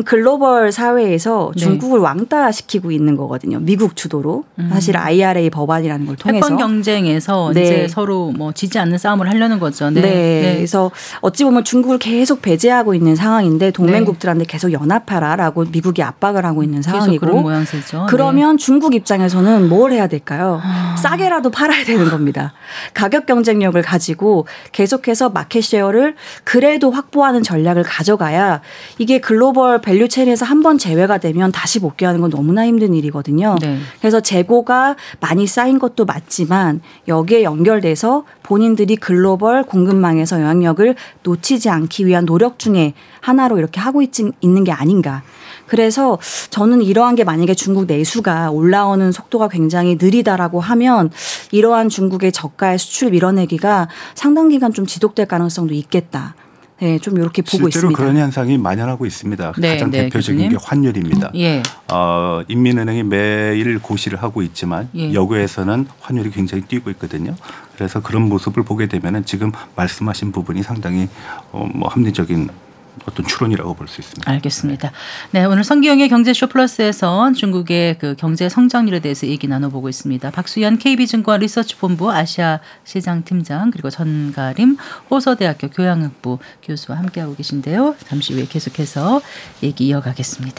글로벌 사회에서 네. 중국을 왕따시키고 있는 거거든요. 미국 주도로. 음. 사실 아이알에이 법안이라는 걸 통해서. 패권 경쟁에서 네. 이제 서로 뭐 지지 않는 싸움을 하려는 거죠. 네. 네. 네. 그래서 어찌 보면 중국을 계속 배제하고 있는 상황인데 동맹국들한테 계속 연합하라라고 미국이 압박을 하고 있는 상황이고. 그런 모양새죠. 그러면 네. 중국 입장에서는 뭘 해야 될까요? 아. 싸게라도 팔아야 되는 겁니다. 가격 경쟁력을 가지고 계속해서 마켓 쉐어를 그래도 확보하는 전략을 가져가야 이게 글로벌 밸류 체인에서 한번 제외가 되면 다시 복귀하는 건 너무나 힘든 일이거든요. 네. 그래서 재고가 많이 쌓인 것도 맞지만 여기에 연결돼서 본인들이 글로벌 공급망에서 영향력을 놓치지 않기 위한 노력 중에 하나로 이렇게 하고 있지, 있는 게 아닌가. 그래서 저는 이러한 게 만약에 중국 내수가 올라오는 속도가 굉장히 느리다라고 하면 이러한 중국의 저가의 수출 밀어내기가 상당 기간 좀 지속될 가능성도 있겠다. 네, 좀 이렇게 보고 실제로 있습니다. 실제로 그런 현상이 만연하고 있습니다. 네, 가장 네, 대표적인 교수님. 게 환율입니다. 예. 어, 인민은행이 매일 고시를 하고 있지만 예. 여고에서는 환율이 굉장히 뛰고 있거든요. 그래서 그런 모습을 보게 되면은 지금 말씀하신 부분이 상당히 어, 뭐 합리적인 어떤 추론이라고 볼 수 있습니다. 알겠습니다. 네, 오늘 성기영의 경제쇼 플러스에서 중국의 그 경제 성장률에 대해서 얘기 나눠보고 있습니다. 박수현 케이비증권 리서치본부 아시아 시장팀장 그리고 전가림 호서대학교 교양학부 교수와 함께하고 계신데요. 잠시 후에 계속해서 얘기 이어가겠습니다.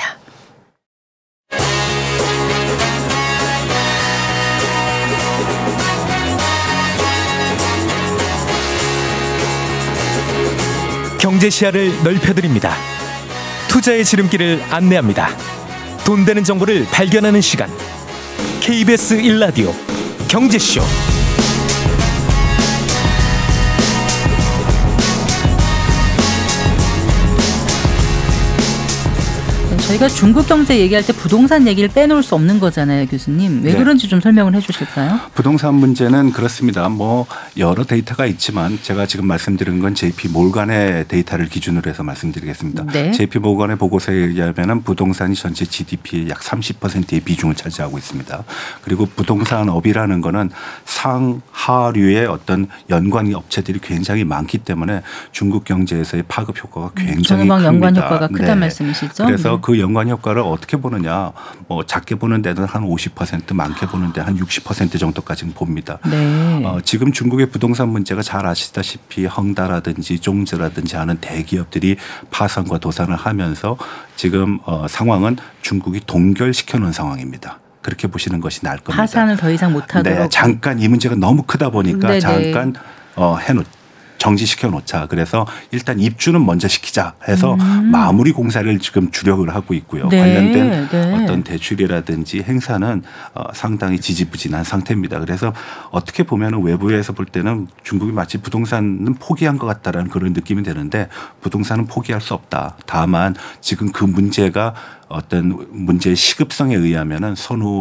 경제 시야를 넓혀드립니다. 투자의 지름길을 안내합니다. 돈 되는 정보를 발견하는 시간. 케이비에스 일 라디오 경제쇼. 저희가 중국 경제 얘기할 때 부동산 얘기를 빼놓을 수 없는 거잖아요, 교수님. 왜 네. 그런지 좀 설명을 해 주실까요? 부동산 문제는 그렇습니다. 뭐 여러 데이터가 있지만 제가 지금 말씀드린 건 제이피 몰간의 데이터를 기준으로 해서 말씀드리겠습니다. 네. 제이피 몰간의 보고서에 의하면 부동산이 전체 지디피의 약 삼십 퍼센트의 비중을 차지하고 있습니다. 그리고 부동산업이라는 거는 상하류의 어떤 연관 업체들이 굉장히 많기 때문에 중국 경제에서의 파급 효과가 굉장히 큽니다. 연관 효과가 크다는 네. 말씀이시죠? 그래서 네. 그 연관 효과를 어떻게 보느냐. 뭐 작게 보는 데는 한 오십 퍼센트, 많게 보는 데 한 육십 퍼센트 정도까지는 봅니다. 네. 어, 지금 중국의 부동산 문제가 잘 아시다시피 헝다라든지 종즈라든지 하는 대기업들이 파산과 도산을 하면서 지금 어, 상황은 중국이 동결시켜 놓은 상황입니다. 그렇게 보시는 것이 나을 겁니다. 파산을 더 이상 못하도록. 네, 잠깐 이 문제가 너무 크다 보니까 네네. 잠깐 어, 해놓. 정지시켜 놓자. 그래서 일단 입주는 먼저 시키자 해서 음. 마무리 공사를 지금 주력을 하고 있고요. 네. 관련된 네. 어떤 대출이라든지 행사는 어, 상당히 지지부진한 상태입니다. 그래서 어떻게 보면 외부에서 볼 때는 중국이 마치 부동산은 포기한 것 같다라는 그런 느낌이 드는데 부동산은 포기할 수 없다. 다만 지금 그 문제가 어떤 문제의 시급성에 의하면은 선후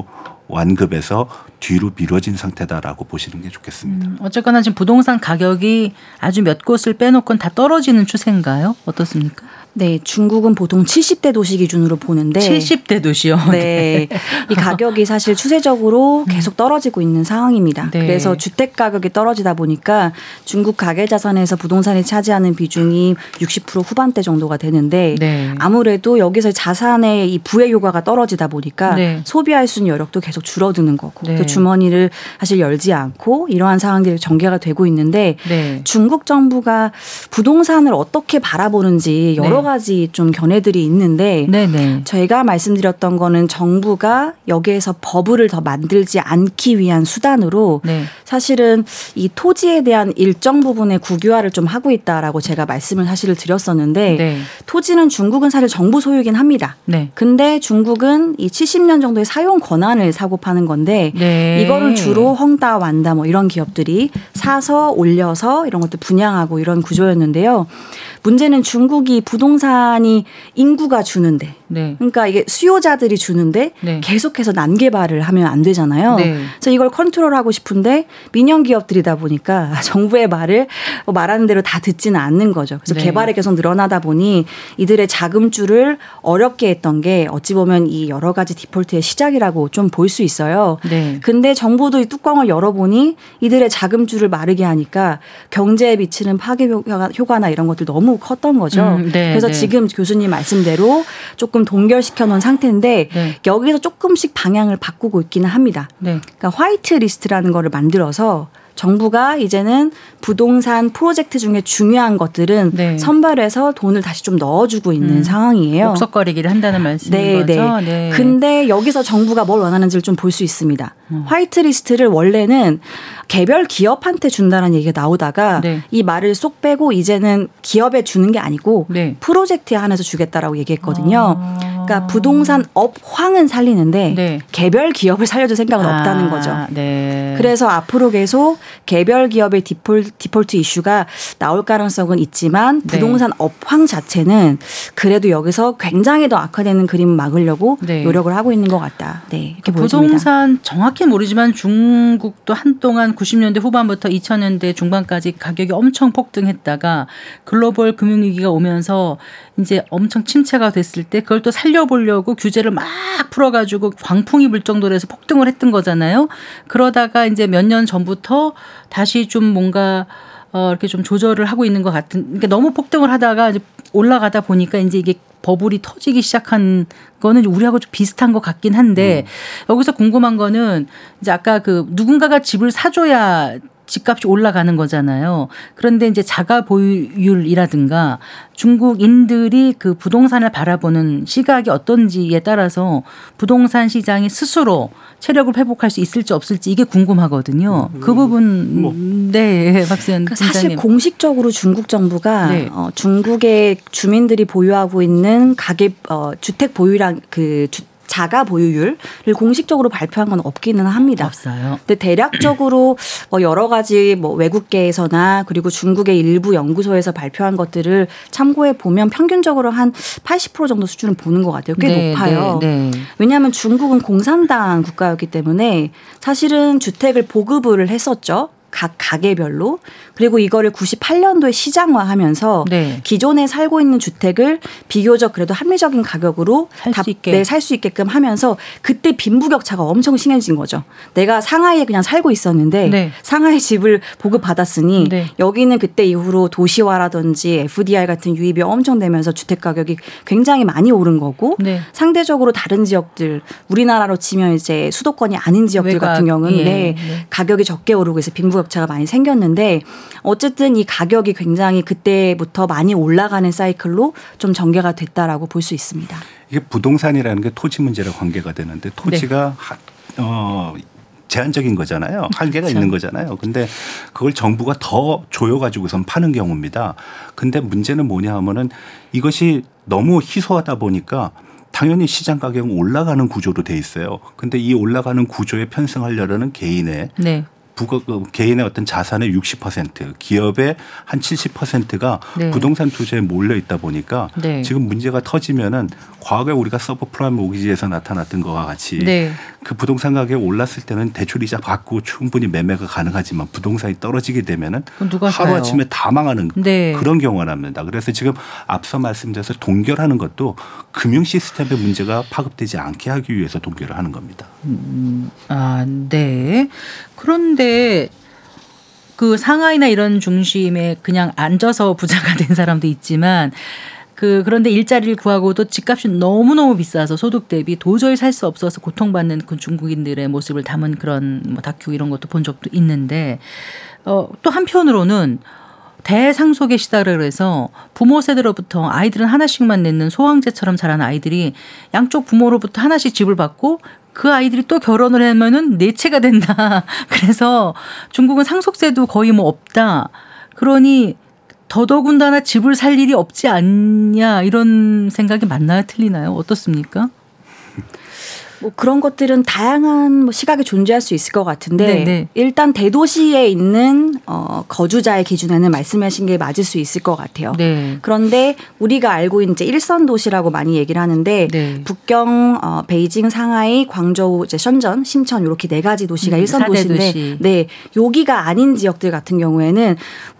완급에서 뒤로 미뤄진 상태다라고 보시는 게 좋겠습니다. 음, 어쨌거나 지금 부동산 가격이 아주 몇 곳을 빼놓고는 다 떨어지는 추세인가요? 어떻습니까? 네, 중국은 보통 칠십 대 도시 기준으로 보는데 칠십 대 도시요? 네. 이 가격이 사실 추세적으로 계속 떨어지고 있는 상황입니다. 네. 그래서 주택 가격이 떨어지다 보니까 중국 가계자산에서 부동산이 차지하는 비중이 육십 퍼센트 후반대 정도가 되는데 네. 아무래도 여기서 자산의 이 부의 효과가 떨어지다 보니까 네. 소비할 수 있는 여력도 계속 줄어드는 거고 네. 주머니를 사실 열지 않고 이러한 상황들이 전개가 되고 있는데 네. 중국 정부가 부동산을 어떻게 바라보는지 여러 네. 가지 좀 견해들이 있는데 네네. 저희가 말씀드렸던 거는 정부가 여기에서 버블을 더 만들지 않기 위한 수단으로 네. 사실은 이 토지에 대한 일정 부분의 국유화를 좀 하고 있다라고 제가 말씀을 사실을 드렸었는데 네. 토지는 중국은 사실 정부 소유이긴 합니다. 네. 근데 중국은 이 칠십 년 정도의 사용 권한을 사고 파는 건데 네. 이거를 주로 헝다 완다 뭐 이런 기업들이 사서 올려서 이런 것들 분양하고 이런 구조였는데요. 문제는 중국이 부동산이 인구가 주는데 네. 그러니까 이게 수요자들이 주는데 네. 계속해서 난개발을 하면 안 되잖아요. 네. 그래서 이걸 컨트롤하고 싶은데 민영 기업들이다 보니까 정부의 말을 말하는 대로 다 듣지는 않는 거죠. 그래서 네. 개발이 계속 늘어나다 보니 이들의 자금줄을 어렵게 했던 게 어찌 보면 이 여러 가지 디폴트의 시작이라고 좀 볼 수 있어요. 네. 근데 정부도 이 뚜껑을 열어보니 이들의 자금줄을 마르게 하니까 경제에 미치는 파괴 효과, 효과나 이런 것들 너무 컸던 거죠. 음, 네, 그래서 네. 지금 교수님 말씀대로 조금 동결시켜 놓은 상태인데 네. 여기서 조금씩 방향을 바꾸고 있기는 합니다. 네. 그러니까 화이트 리스트라는 거를 만들어서 정부가 이제는 부동산 프로젝트 중에 중요한 것들은 네. 선별해서 돈을 다시 좀 넣어주고 있는 음. 상황이에요. 목석거리기를 한다는 말씀인 네, 거죠? 네. 네. 근데 여기서 정부가 뭘 원하는지를 좀 볼 수 있습니다. 음. 화이트리스트를 원래는 개별 기업한테 준다는 얘기가 나오다가 네. 이 말을 쏙 빼고 이제는 기업에 주는 게 아니고 네. 프로젝트에 한해서 주겠다라고 얘기했거든요. 아. 그러니까 부동산 업황은 살리는데 네. 개별 기업을 살려줄 생각은 아. 없다는 거죠. 네. 그래서 앞으로 계속 개별 기업의 디폴, 디폴트 이슈가 나올 가능성은 있지만 부동산 네. 업황 자체는 그래도 여기서 굉장히 더 악화되는 그림을 막으려고 네. 노력을 하고 있는 것 같다. 네, 이렇게 그 부동산 정확히 모르지만 중국도 한동안 구십 년대 후반부터 이천 년대 중반까지 가격이 엄청 폭등했다가 글로벌 금융위기가 오면서 이제 엄청 침체가 됐을 때 그걸 또 살려보려고 규제를 막 풀어가지고 광풍이 불 정도로 해서 폭등을 했던 거잖아요. 그러다가 이제 몇 년 전부터 다시 좀 뭔가 어 이렇게 좀 조절을 하고 있는 것 같은. 그러니까 너무 폭등을 하다가 이제 올라가다 보니까 이제 이게 버블이 터지기 시작한 거는 우리하고 좀 비슷한 것 같긴 한데 음. 여기서 궁금한 거는 이제 아까 그 누군가가 집을 사줘야 집값이 올라가는 거잖아요. 그런데 이제 자가 보유율이라든가 중국인들이 그 부동산을 바라보는 시각이 어떤지에 따라서 부동산 시장이 스스로 체력을 회복할 수 있을지 없을지 이게 궁금하거든요. 음, 그 부분 뭐. 네, 박수현 그러니까 사실 공식적으로 중국 정부가 네. 어, 중국의 주민들이 보유하고 있는 가계 어, 주택 보유량 그 주, 자가 보유율을 공식적으로 발표한 건 없기는 합니다. 없어요. 근데 대략적으로 뭐 여러 가지 뭐 외국계에서나 그리고 중국의 일부 연구소에서 발표한 것들을 참고해 보면 평균적으로 한 팔십 퍼센트 정도 수준을 보는 것 같아요. 꽤 네, 높아요. 네, 네. 왜냐하면 중국은 공산당 국가였기 때문에 사실은 주택을 보급을 했었죠. 각 가게별로. 그리고 이거를 구십팔 년도에 시장화하면서 네. 기존에 살고 있는 주택을 비교적 그래도 합리적인 가격으로 살 수 있게. 네, 살 수 있게끔 하면서 그때 빈부격차가 엄청 심해진 거죠. 내가 상하이에 그냥 살고 있었는데 네. 상하이 집을 보급받았으니 네. 여기는 그때 이후로 도시화라든지 에프디아이 같은 유입이 엄청 되면서 주택 가격이 굉장히 많이 오른 거고 네. 상대적으로 다른 지역들 우리나라로 치면 이제 수도권이 아닌 지역들 외곽, 같은 경우는 예. 네, 네. 가격이 적게 오르고 해서 빈부격차가 차가 많이 생겼는데 어쨌든 이 가격이 굉장히 그때부터 많이 올라가는 사이클로 좀 전개가 됐다라고 볼 수 있습니다. 이게 부동산이라는 게 토지 문제랑 관계가 되는데 토지가 네. 어, 제한적인 거잖아요. 한계가 그렇죠. 있는 거잖아요. 근데 그걸 정부가 더 조여가지고선 파는 경우입니다. 근데 문제는 뭐냐 하면은 이것이 너무 희소하다 보니까 당연히 시장 가격은 올라가는 구조로 돼 있어요. 근데 이 올라가는 구조에 편승하려는 개인의 네. 부가, 개인의 어떤 자산의 육십 퍼센트, 기업의 한 칠십 퍼센트가 네. 부동산 투자에 몰려 있다 보니까 네. 지금 문제가 터지면은 과거에 우리가 서브프라임 모기지에서 나타났던 것과 같이 네. 그 부동산 가격이 올랐을 때는 대출이자 받고 충분히 매매가 가능하지만 부동산이 떨어지게 되면은 하루아침에 다 망하는 네. 그런 경우가 납니다. 그래서 지금 앞서 말씀드려서 동결하는 것도 금융 시스템의 문제가 파급되지 않게 하기 위해서 동결을 하는 겁니다. 음, 아, 네. 그런데 그 상하이나 이런 중심에 그냥 앉아서 부자가 된 사람도 있지만 그 그런데 일자리를 구하고도 집값이 너무너무 비싸서 소득 대비 도저히 살 수 없어서 고통받는 그 중국인들의 모습을 담은 그런 뭐 다큐 이런 것도 본 적도 있는데 어, 또 한편으로는 대상속의 시대라 그래서 부모 세대로부터 아이들은 하나씩만 낳는 소황제처럼 자란 아이들이 양쪽 부모로부터 하나씩 집을 받고 그 아이들이 또 결혼을 하면은 네 채가 된다. 그래서 중국은 상속세도 거의 뭐 없다. 그러니 더더군다나 집을 살 일이 없지 않냐 이런 생각이 맞나요? 틀리나요? 어떻습니까? 뭐 그런 것들은 다양한 뭐 시각이 존재할 수 있을 것 같은데 네네. 일단 대도시에 있는 어, 거주자의 기준에는 말씀하신 게 맞을 수 있을 것 같아요. 네. 그런데 우리가 알고 있는 이제 일선 도시라고 많이 얘기를 하는데 네. 북경, 어, 베이징, 상하이, 광저우, 이제 션전, 심천 이렇게 네 가지 도시가 음, 일선 도시인데 도시. 네 여기가 아닌 지역들 같은 경우에는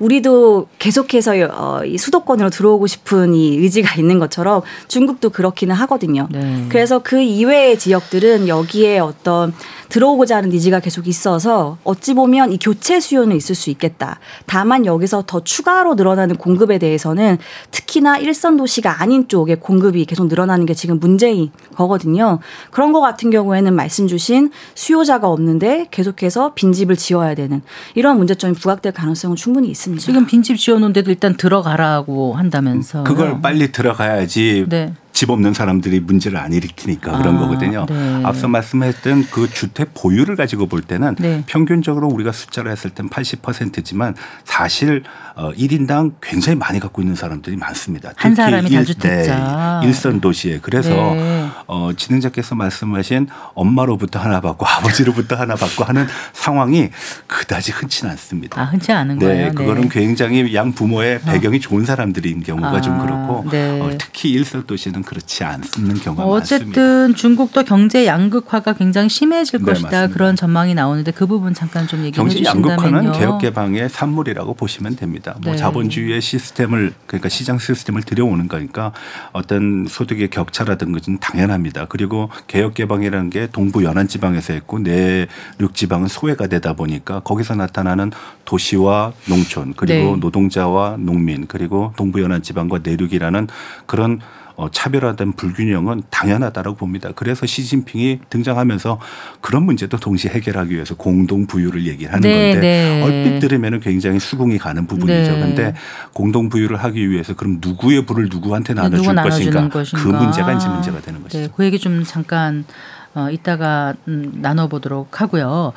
우리도 계속해서 어, 이 수도권으로 들어오고 싶은 이 의지가 있는 것처럼 중국도 그렇기는 하거든요. 네. 그래서 그 이외의 지역 들은 여기에 어떤 들어오고자 하는 니즈가 계속 있어서 어찌 보면 이 교체 수요는 있을 수 있겠다. 다만 여기서 더 추가로 늘어나는 공급에 대해서는 특히나 일선 도시가 아닌 쪽에 공급이 계속 늘어나는 게 지금 문제인 거거든요. 그런 거 같은 경우에는 말씀 주신 수요자가 없는데 계속해서 빈집을 지어야 되는 이런 문제점이 부각될 가능성은 충분히 있습니다. 지금 빈집 지어놓은데도 일단 들어가라고 한다면서. 그걸 빨리 들어가야지. 네. 집 없는 사람들이 문제를 안 일으키니까 그런 아, 거거든요. 네. 앞서 말씀했던 그 주택 보유를 가지고 볼 때는 네. 평균적으로 우리가 숫자를 했을 땐 팔십 퍼센트지만 사실 일 인당 굉장히 많이 갖고 있는 사람들이 많습니다. 한 사람이 다주택자. 네, 일선 도시에. 그래서 네. 어, 진행자께서 말씀하신 엄마로부터 하나 받고 아버지로부터 하나 받고 하는 상황이 그다지 흔치는 않습니다. 아, 흔치 않은 네, 거예요? 그거는 네. 굉장히 양 부모의 배경이 어. 좋은 사람들인 경우가 아, 좀 그렇고 네. 어, 특히 일선 도시는 그렇지 않는 경우가 어쨌든 많습니다. 어쨌든 중국도 경제 양극화가 굉장히 심해질 네, 것이다. 맞습니다. 그런 전망이 나오는데 그 부분 잠깐 좀 얘기해 주신다면요. 경제 양극화는 개혁 개방의 산물이라고 보시면 됩니다. 네. 뭐 자본주의의 시스템을 그러니까 시장 시스템을 들여오는 거니까 어떤 소득의 격차라든가 는 당연합니다. 그리고 개혁 개방이라는 게 동부 연안 지방에서 했고 내륙 지방은 소외가 되다 보니까 거기서 나타나는 도시와 농촌 그리고 네. 노동자와 농민 그리고 동부 연안 지방과 내륙이라는 그런 어, 차별화된 불균형은 당연하다라고 봅니다. 그래서 시진핑이 등장하면서 그런 문제도 동시에 해결하기 위해서 공동 부유를 얘기를 하는 네, 건데 네. 얼핏 들으면 굉장히 수긍이 가는 부분이죠. 그런데 네. 공동 부유를 하기 위해서 그럼 누구의 부를 누구한테 나눠줄 누구 것인가. 것인가 그 문제가 이제 문제가 되는 것이죠. 네, 그 얘기 좀 잠깐 어, 이따가 음, 나눠보도록 하고요.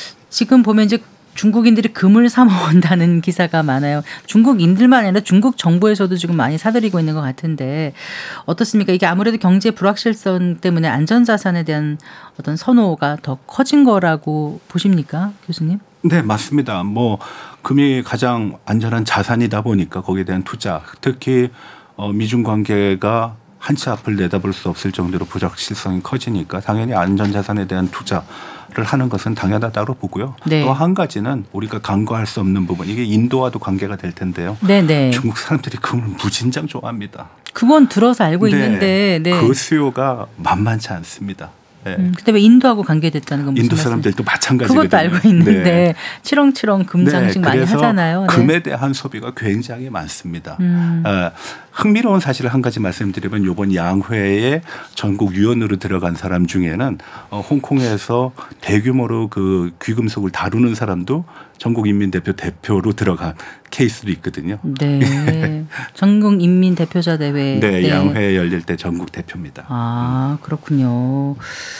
지금 보면 이제 중국인들이 금을 사 모은다는 기사가 많아요. 중국인들만 아니라 중국 정부에서도 지금 많이 사들이고 있는 것 같은데 어떻습니까? 이게 아무래도 경제 불확실성 때문에 안전자산에 대한 어떤 선호가 더 커진 거라고 보십니까, 교수님? 네, 맞습니다. 뭐 금이 가장 안전한 자산이다 보니까 거기에 대한 투자, 특히 어, 미중 관계가 한치 앞을 내다볼 수 없을 정도로 불확실성이 커지니까 당연히 안전자산에 대한 투자를 하는 것은 당연하다고 보고요. 네. 또 한 가지는 우리가 간과할 수 없는 부분 이게 인도와도 관계가 될 텐데요. 네네. 중국 사람들이 금을 무진장 좋아합니다. 그건 들어서 알고 네. 있는데 네. 그 수요가 만만치 않습니다. 네. 음, 근데 왜 인도하고 관계됐다는 건 무슨 인도 사람들도 마찬가지거든요. 그것도 알고 있는데 네. 치렁치렁 금 장식 네. 많이 하잖아요. 금에 네. 대한 소비가 굉장히 많습니다. 음. 어, 흥미로운 사실을 한 가지 말씀드리면 이번 양회에 전국 위원으로 들어간 사람 중에는 어, 홍콩에서 대규모로 그 귀금속을 다루는 사람도 전국인민대표 대표로 들어간 케이스도 있거든요. 네. 전국인민대표자 대회. 네, 네. 양회 열릴 때 전국 대표입니다. 아, 그렇군요.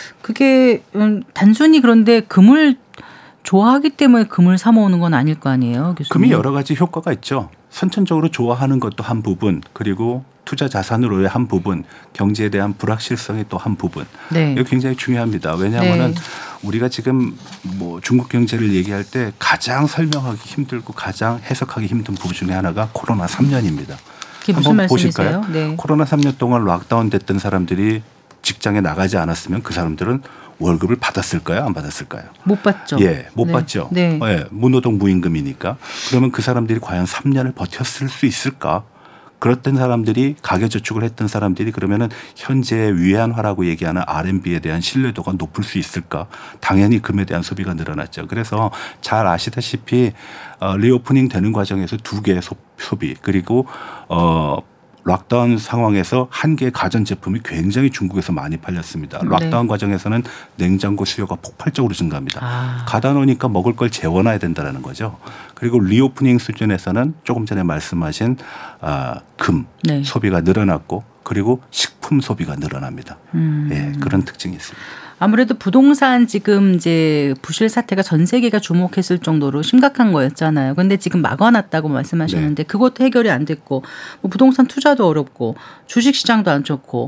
그게 음, 단순히 그런데 금을 좋아하기 때문에 금을 사 모으는 건 아닐 거 아니에요, 교수님? 금이 여러 가지 효과가 있죠. 선천적으로 좋아하는 것도 한 부분, 그리고 투자 자산으로의 한 부분, 경제에 대한 불확실성이 또 한 부분. 네. 이거 굉장히 중요합니다. 왜냐하면 네. 우리가 지금 뭐 중국 경제를 얘기할 때 가장 설명하기 힘들고 가장 해석하기 힘든 부분 중에 하나가 코로나 삼 년입니다. 그게 무슨 말씀이세요? 보실까요? 네. 코로나 삼 년 동안 락다운 됐던 사람들이 직장에 나가지 않았으면 그 사람들은 월급을 받았을까요? 안 받았을까요? 못 받죠. 예, 못 네. 받죠. 네. 예, 무노동 무임금이니까. 그러면 그 사람들이 과연 삼 년을 버텼을 수 있을까? 그랬던 사람들이 가계저축을 했던 사람들이 그러면은 현재 위안화라고 얘기하는 알엠비에 대한 신뢰도가 높을 수 있을까? 당연히 금에 대한 소비가 늘어났죠. 그래서 잘 아시다시피 어, 리오프닝 되는 과정에서 두 개의 소비 그리고 어. 락다운 상황에서 한 개의 가전제품이 굉장히 중국에서 많이 팔렸습니다. 락다운 네. 과정에서는 냉장고 수요가 폭발적으로 증가합니다. 아. 가다 놓으니까 먹을 걸 재워놔야 된다는 거죠. 그리고 리오프닝 수준에서는 조금 전에 말씀하신 아, 금 네. 소비가 늘어났고 그리고 식품 소비가 늘어납니다. 음. 예, 그런 특징이 있습니다. 아무래도 부동산 지금 이제 부실 사태가 전 세계가 주목했을 정도로 심각한 거였잖아요. 그런데 지금 막아놨다고 말씀하셨는데 네. 그것도 해결이 안 됐고 뭐 부동산 투자도 어렵고 주식 시장도 안 좋고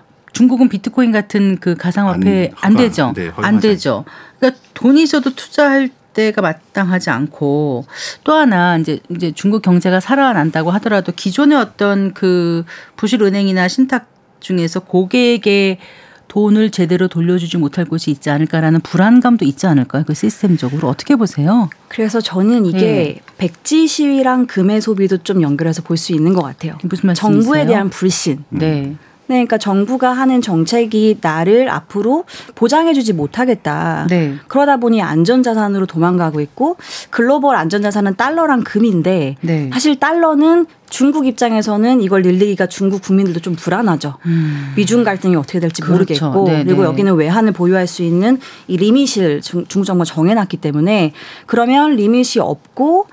중국은 비트코인 같은 그 가상화폐 안, 안 되죠. 네, 안 되죠. 그러니까 돈이 있어도 투자할 때가 마땅하지 않고 또 하나 이제 이제 중국 경제가 살아난다고 하더라도 기존의 어떤 그 부실 은행이나 신탁 중에서 고객에게 돈을 제대로 돌려주지 못할 곳이 있지 않을까라는 불안감도 있지 않을까요? 그 시스템적으로 어떻게 보세요? 그래서 저는 이게 네. 백지 시위랑 금의 소비도 좀 연결해서 볼 수 있는 것 같아요. 무슨 말씀이세요? 정부에 대한 불신. 네. 네, 그러니까 정부가 하는 정책이 나를 앞으로 보장해주지 못하겠다. 네. 그러다 보니 안전자산으로 도망가고 있고 글로벌 안전자산은 달러랑 금인데 네. 사실 달러는 중국 입장에서는 이걸 늘리기가 중국 국민들도 좀 불안하죠. 음. 미중 갈등이 어떻게 될지 그렇죠. 모르겠고 네네. 그리고 여기는 외환을 보유할 수 있는 이 리밋을 중, 중국 정부가 정해놨기 때문에 그러면 리밋이 없고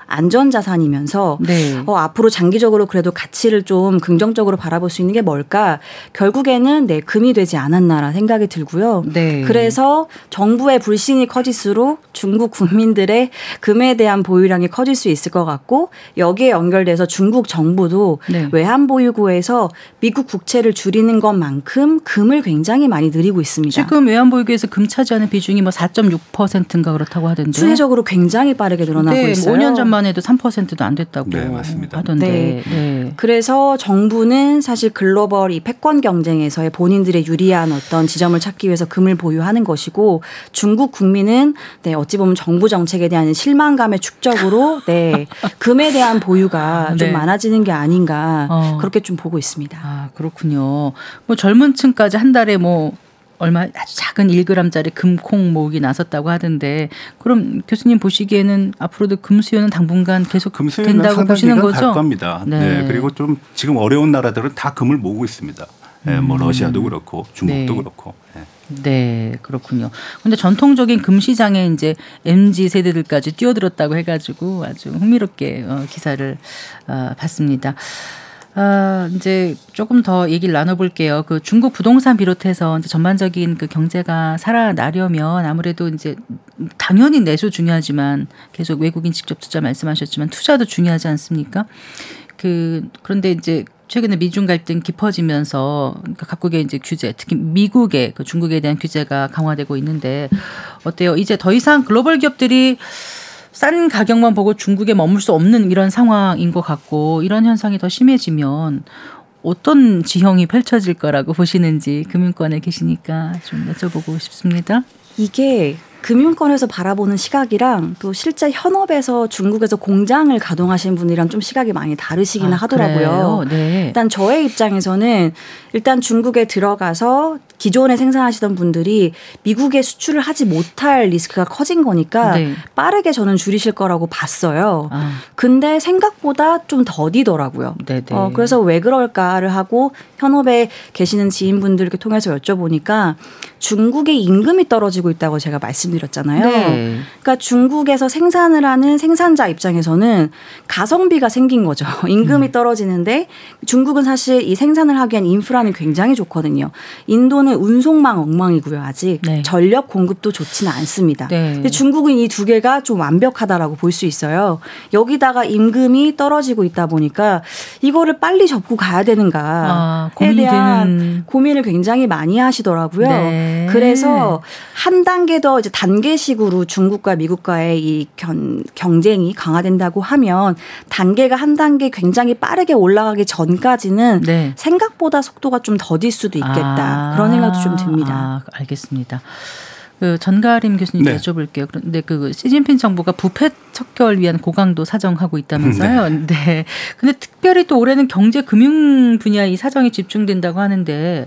안전자산이면서 네. 어, 앞으로 장기적으로 그래도 가치를 좀 긍정적으로 바라볼 수 있는 게 뭘까? 결국에는 네, 금이 되지 않았나라 생각이 들고요. 네. 그래서 정부의 불신이 커질수록 중국 국민들의 금에 대한 보유량이 커질 수 있을 것 같고 여기에 연결돼서 중국 정 정부도 네. 외환 보유고에서 미국 국채를 줄이는 것만큼 금을 굉장히 많이 늘리고 있습니다. 지금 외환 보유고에서 금 차지하는 비중이 뭐 사 점 육 퍼센트인가 그렇다고 하던데. 추세적으로 굉장히 빠르게 늘어나고 네, 있어요. 오 년 전만 해도 삼 퍼센트도 안 됐다고 네, 맞습니다. 하던데. 네. 네. 그래서 정부는 사실 글로벌 이 패권 경쟁에서의 본인들의 유리한 어떤 지점을 찾기 위해서 금을 보유하는 것이고 중국 국민은 네, 어찌 보면 정부 정책에 대한 실망감의 축적으로 네, 금에 대한 보유가 좀 네. 많아지는 게 아닌가 어. 그렇게 좀 보고 있습니다. 아, 그렇군요. 뭐 젊은 층까지 한 달에 뭐 얼마 아주 작은 일 그램짜리 금콩 모으기 나섰다고 하던데 그럼 교수님 보시기에는 앞으로도 금 수요는 당분간 계속 금 된다고 보시는 거죠? 갈 겁니다. 네. 네. 그리고 좀 지금 어려운 나라들은 다 금을 모으고 있습니다. 네, 뭐 러시아도 그렇고 중국도 네. 그렇고. 네. 네, 그렇군요. 근데 전통적인 금 시장에 이제 엠지 세대들까지 뛰어들었다고 해가지고 아주 흥미롭게 어, 기사를 어, 봤습니다. 아, 이제 조금 더 얘기를 나눠볼게요. 그 중국 부동산 비롯해서 이제 전반적인 그 경제가 살아나려면 아무래도 이제 당연히 내수 중요하지만 계속 외국인 직접 투자 말씀하셨지만 투자도 중요하지 않습니까? 그 그런데 이제 최근에 미중 갈등 깊어지면서 각국의 이제 규제, 특히 미국의 그 중국에 대한 규제가 강화되고 있는데 어때요? 이제 더 이상 글로벌 기업들이 싼 가격만 보고 중국에 머물 수 없는 이런 상황인 것 같고 이런 현상이 더 심해지면 어떤 지형이 펼쳐질 거라고 보시는지 금융권에 계시니까 좀 여쭤보고 싶습니다. 이게 금융권에서 바라보는 시각이랑 또 실제 현업에서 중국에서 공장을 가동하시는 분이랑 좀 시각이 많이 다르시기는 아, 하더라고요. 네. 일단 저의 입장에서는 일단 중국에 들어가서 기존에 생산하시던 분들이 미국에 수출을 하지 못할 리스크가 커진 거니까 네. 빠르게 저는 줄이실 거라고 봤어요. 아. 근데 생각보다 좀 더디더라고요. 어, 그래서 왜 그럴까를 하고 현업에 계시는 지인분들께 통해서 여쭤보니까 중국의 임금이 떨어지고 있다고 제가 말씀드렸잖아요. 네. 그러니까 중국에서 생산을 하는 생산자 입장에서는 가성비가 생긴 거죠. 임금이 음. 떨어지는데 중국은 사실 이 생산을 하기 위한 인프라는 굉장히 좋거든요. 인도는 운송망 엉망이고요. 아직 네. 전력 공급도 좋지는 않습니다. 네. 근데 중국은 이 두 개가 좀 완벽하다라고 볼 수 있어요. 여기다가 임금이 떨어지고 있다 보니까 이거를 빨리 접고 가야 되는가에 아, 대한 되는... 고민을 굉장히 많이 하시더라고요. 네. 그래서 한 단계 더 이제 단계식으로 중국과 미국과의 이 견, 경쟁이 강화된다고 하면 단계가 한 단계 굉장히 빠르게 올라가기 전까지는 네. 생각보다 속도가 좀 더딜 수도 있겠다. 아, 그런 생각도 좀 듭니다. 아, 알겠습니다. 그 전가림 교수님 네. 여쭤볼게요. 그런데 그 시진핑 정부가 부패 척결을 위한 고강도 사정하고 있다면서요. 네. 네. 근데 특별히 또 올해는 경제 금융 분야에 이 사정이 집중된다고 하는데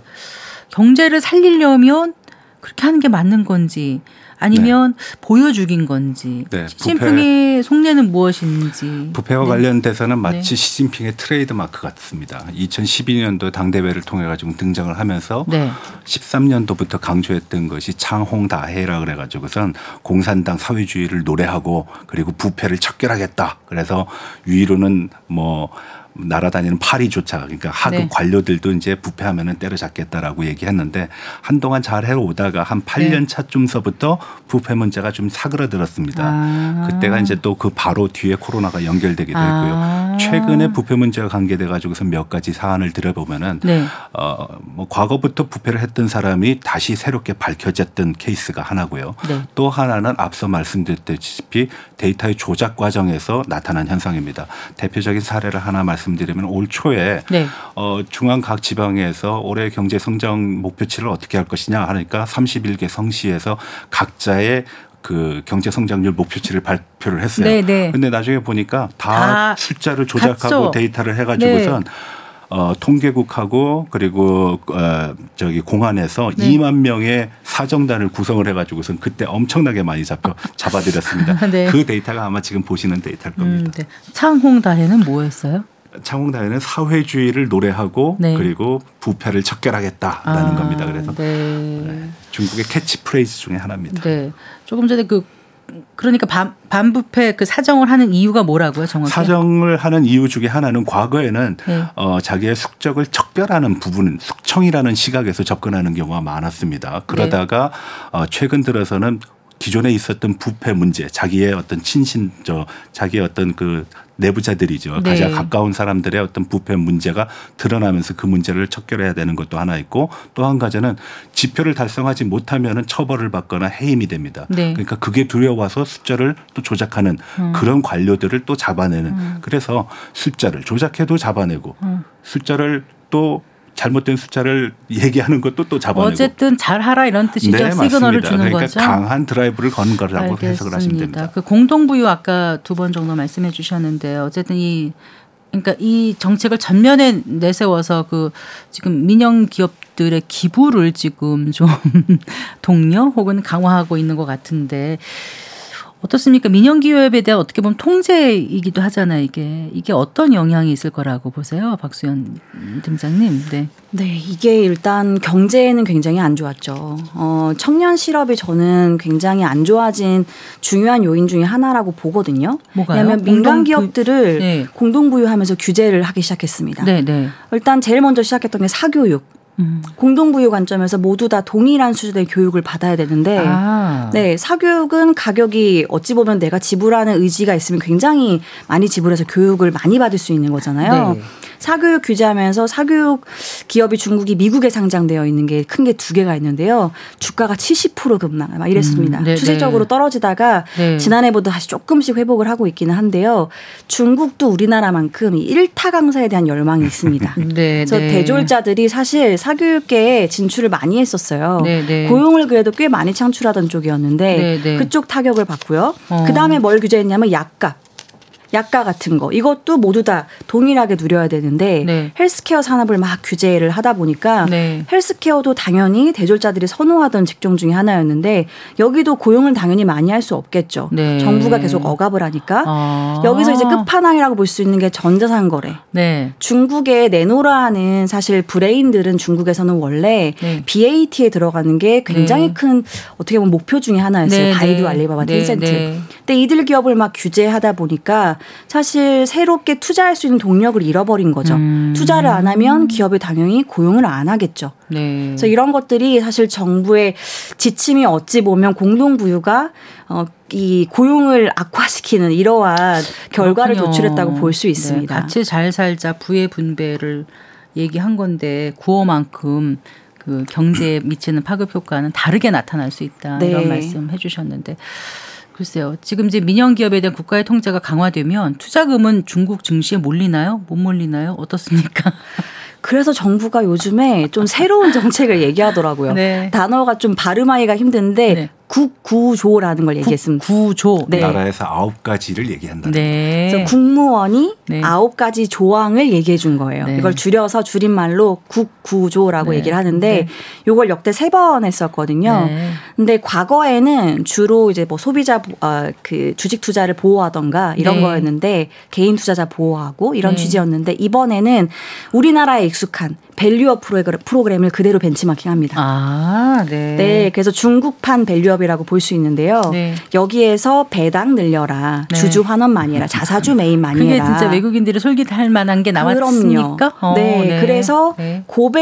경제를 살리려면 그렇게 하는 게 맞는 건지 아니면 네. 보여주긴 건지 네. 시진핑의 속내는 무엇인지. 부패와 네. 관련돼서는 마치 네. 시진핑의 트레이드 마크 같습니다. 이천십이 년도 당대회를 통해 가지고 등장을 하면서 네. 십삼 년도부터 강조했던 것이 창홍다해라 그래가지고선 공산당 사회주의를 노래하고 그리고 부패를 척결하겠다. 그래서 위로는 뭐 날아다니는 파리조차 그러니까 하급 네. 관료들도 이제 부패하면은 때려잡겠다라고 얘기했는데 한동안 잘 해오다가 한 팔 년 차쯤서부터 부패 문제가 좀 사그라들었습니다. 아. 그때가 이제 또 그 바로 뒤에 코로나가 연결되기도 했고요. 아. 최근에 부패 문제가 관계돼 가지고서 몇 가지 사안을 들어보면은 네. 어, 뭐 과거부터 부패를 했던 사람이 다시 새롭게 밝혀졌던 케이스가 하나고요. 네. 또 하나는 앞서 말씀드렸다시피 데이터의 조작 과정에서 나타난 현상입니다. 대표적인 사례를 하나 말씀. 말씀드리면 올 초에 네. 어, 중앙 각 지방에서 올해 경제 성장 목표치를 어떻게 할 것이냐 하니까 삼십일 개 성시에서 각자의 그 경제 성장률 목표치를 발표를 했어요. 그런데 네, 네. 나중에 보니까 다, 다 숫자를 조작하고 갔죠. 데이터를 해가지고선 네. 어, 통계국하고 그리고 어, 저기 공안에서 네. 이만 명의 사정단을 구성을 해가지고선 그때 엄청나게 많이 잡혀 잡아들였습니다. 네. 그 데이터가 아마 지금 보시는 데이터일 겁니다. 음, 네. 창홍다해는 뭐였어요? 창홍다해는 사회주의를 노래하고 네. 그리고 부패를 척결하겠다라는 아, 겁니다. 그래서 네. 중국의 캐치프레이즈 중에 하나입니다. 네. 조금 전에 그 그러니까 반, 반부패 그 사정을 하는 이유가 뭐라고요, 정확히? 사정을 하는 이유 중에 하나는 과거에는 네. 어, 자기의 숙적을 척결하는 부분, 숙청이라는 시각에서 접근하는 경우가 많았습니다. 그러다가 네. 어, 최근 들어서는 기존에 있었던 부패 문제, 자기의 어떤 친신, 저 자기의 어떤 그 내부자들이죠. 네. 가장 가까운 사람들의 어떤 부패 문제가 드러나면서 그 문제를 척결해야 되는 것도 하나 있고 또 한 가지는 지표를 달성하지 못하면 처벌을 받거나 해임이 됩니다. 네. 그러니까 그게 두려워서 숫자를 또 조작하는 음. 그런 관료들을 또 잡아내는 음. 그래서 숫자를 조작해도 잡아내고 음. 숫자를 또 잘못된 숫자를 얘기하는 것도 또 잡아내고. 어쨌든 잘하라 이런 뜻이죠. 네, 시그널을 주는 그러니까 거죠. 강한 드라이브를 거는 거라고 알겠습니다. 해석을 하시면 됩니다. 그 공동부유 아까 두 번 정도 말씀해 주셨는데 어쨌든 이 그러니까 이 정책을 전면에 내세워서 그 지금 민영 기업들의 기부를 지금 좀 독려 혹은 강화하고 있는 것 같은데 어떻습니까? 민영기업에 대한 어떻게 보면 통제이기도 하잖아요. 이게 이게 어떤 영향이 있을 거라고 보세요, 박수연 팀장님? 네. 네, 이게 일단 경제에는 굉장히 안 좋았죠. 어, 청년 실업이 저는 굉장히 안 좋아진 중요한 요인 중에 하나라고 보거든요. 뭐가요? 왜냐하면 민간 기업들을 네. 공동부유하면서 규제를 하기 시작했습니다. 네, 네. 일단 제일 먼저 시작했던 게 사교육. 음. 공동부유 관점에서 모두 다 동일한 수준의 교육을 받아야 되는데 아. 네, 사교육은 가격이 어찌 보면 내가 지불하는 의지가 있으면 굉장히 많이 지불해서 교육을 많이 받을 수 있는 거잖아요. 네. 사교육 규제하면서 사교육 기업이 중국이 미국에 상장되어 있는 게 큰 게 두 개가 있는데요. 주가가 칠십 퍼센트 급락 막 이랬습니다. 음, 추세적으로 떨어지다가 네. 지난해보다 다시 조금씩 회복을 하고 있기는 한데요. 중국도 우리나라만큼 이 일타 강사에 대한 열망이 있습니다. 네, 그래서 네. 대졸자들이 사실 사교육계에 진출을 많이 했었어요. 네, 네. 고용을 그래도 꽤 많이 창출하던 쪽이었는데 네, 네. 그쪽 타격을 받고요. 어. 그다음에 뭘 규제했냐면 약값. 약가 같은 거 이것도 모두 다 동일하게 누려야 되는데 네. 헬스케어 산업을 막 규제를 하다 보니까 네. 헬스케어도 당연히 대졸자들이 선호하던 직종 중에 하나였는데 여기도 고용을 당연히 많이 할 수 없겠죠. 네. 정부가 계속 억압을 하니까 아. 여기서 이제 끝판왕이라고 볼 수 있는 게 전자상거래. 네. 중국의 네노라는 사실 브레인들은 중국에서는 원래 네. 비에이티에 들어가는 게 굉장히 네. 큰 어떻게 보면 목표 중에 하나였어요. 네. 바이두, 알리바바, 네. 텐센트. 네. 근데 이들 기업을 막 규제하다 보니까 사실 새롭게 투자할 수 있는 동력을 잃어버린 거죠. 음. 투자를 안 하면 기업이 당연히 고용을 안 하겠죠. 네. 그래서 이런 것들이 사실 정부의 지침이 어찌 보면 공동부유가 어, 이 고용을 악화시키는 이러한 결과를 그렇군요. 도출했다고 볼 수 있습니다. 네, 같이 잘 살자 부의 분배를 얘기한 건데 구호만큼 그 경제에 미치는 파급 효과는 다르게 나타날 수 있다. 네. 이런 말씀 해주셨는데. 글쎄요. 지금 이제 민영 기업에 대한 국가의 통제가 강화되면 투자금은 중국 증시에 몰리나요? 못 몰리나요? 어떻습니까? 그래서 정부가 요즘에 좀 새로운 정책을 얘기하더라고요. 네. 단어가 좀 발음하기가 힘든데 네. 국구조라는 걸 얘기했습니다. 국구조. 네. 나라에서 아홉 가지를 얘기한다는 네. 그래서 국무원이 네. 아홉 가지 조항을 얘기해 준 거예요. 네. 이걸 줄여서 줄임말로 국구조라고 네. 얘기를 하는데 네. 이걸 역대 세 번 했었거든요. 네. 근데 과거에는 주로 이제 뭐 소비자 어, 그 주식 투자를 보호하던가 이런 네. 거였는데 개인 투자자 보호하고 이런 네. 취지였는데 이번에는 우리나라에 익숙한 밸류업 프로그램을 그대로 벤치마킹합니다. 아, 네. 네, 그래서 중국판 밸류업이라고 볼 수 있는데요. 네. 여기에서 배당 늘려라, 네. 주주 환원많이 해라, 자사주 매입 많이 그게 해라. 그게 진짜 외국인들이 솔깃할 만한 게 나왔습니까? 어, 네, 네, 그래서 네.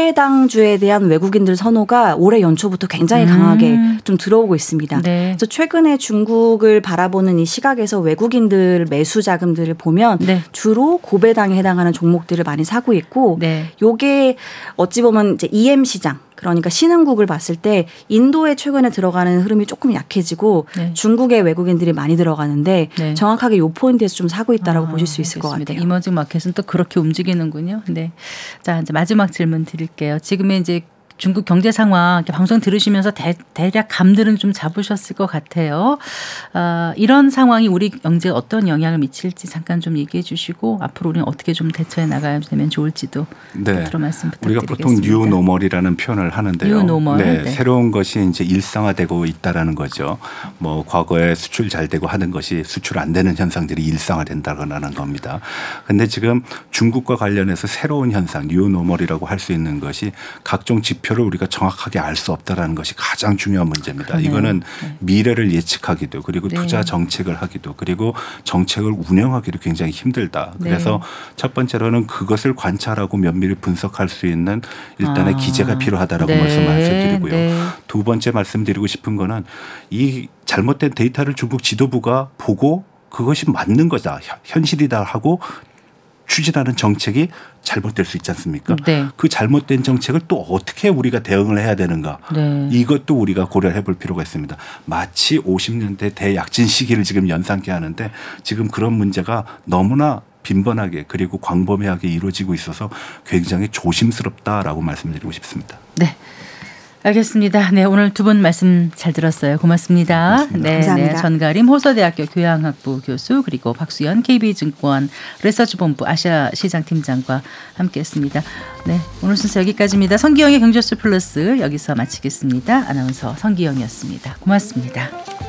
고배당주에 대한 외국인들 선호가 올해 연초부터 굉장히 음. 강하게 좀 들어오고 있습니다. 네. 그래서 최근에 중국을 바라보는 이 시각에서 외국인들 매수 자금들을 보면 네. 주로 고배당에 해당하는 종목들을 많이 사고 있고, 네. 요게 어찌 보면 이제 이엠 시장 그러니까 신흥국을 봤을 때 인도에 최근에 들어가는 흐름이 조금 약해지고 네. 중국의 외국인들이 많이 들어가는데 네. 정확하게 이 포인트에서 좀 사고 있다라고 아, 보실 수 있을 알겠습니다. 것 같아요. 이머징 마켓은 또 그렇게 움직이는군요. 네. 자, 이제 마지막 질문 드릴게요. 지금의 이제 중국 경제 상황 방송 들으시면서 대, 대략 감들은 좀 잡으셨을 것 같아요. 어, 이런 상황이 우리 경제에 어떤 영향을 미칠지 잠깐 좀 얘기해 주시고 앞으로 우리는 어떻게 좀 대처해 나가야 되면 좋을지도 네. 들어 말씀 부탁드리겠습니다. 우리가 보통 뉴노멀이라는 표현을 하는데요. 뉴노멀. 네, 네. 새로운 것이 이제 일상화되고 있다라는 거죠. 뭐 과거에 수출 잘 되고 하는 것이 수출 안 되는 현상들이 일상화된다는 겁니다. 그런데 지금 중국과 관련해서 새로운 현상 뉴노멀이라고 할 수 있는 것이 각종 지표 표를 우리가 정확하게 알 수 없다라는 것이 가장 중요한 문제입니다. 그러네요. 이거는 네. 미래를 예측하기도 그리고 네. 투자 정책을 하기도 그리고 정책을 운영하기도 굉장히 힘들다. 네. 그래서 첫 번째로는 그것을 관찰하고 면밀히 분석할 수 있는 일단의 아. 기재가 필요하다라고 네. 말씀드리고요. 네. 두 번째 말씀드리고 싶은 거는 이 잘못된 데이터를 중국 지도부가 보고 그것이 맞는 거다. 현실이다 하고 추진하는 정책이 잘못될 수 있지 않습니까? 네. 그 잘못된 정책을 또 어떻게 우리가 대응을 해야 되는가? 네. 이것도 우리가 고려해 볼 필요가 있습니다. 마치 오십 년대 대약진 시기를 지금 연상케 하는데 지금 그런 문제가 너무나 빈번하게 그리고 광범위하게 이루어지고 있어서 굉장히 조심스럽다라고 말씀드리고 싶습니다. 네. 알겠습니다. 네, 오늘 두 분 말씀 잘 들었어요. 고맙습니다. 고맙습니다. 네, 감사합니다. 네, 전가림 호서대학교 교양학부 교수 그리고 박수연 케이비증권 리서치본부 아시아 시장팀장과 함께했습니다. 네, 오늘 순서 여기까지입니다. 성기영의 경제쇼 플러스 여기서 마치겠습니다. 아나운서 성기영이었습니다. 고맙습니다.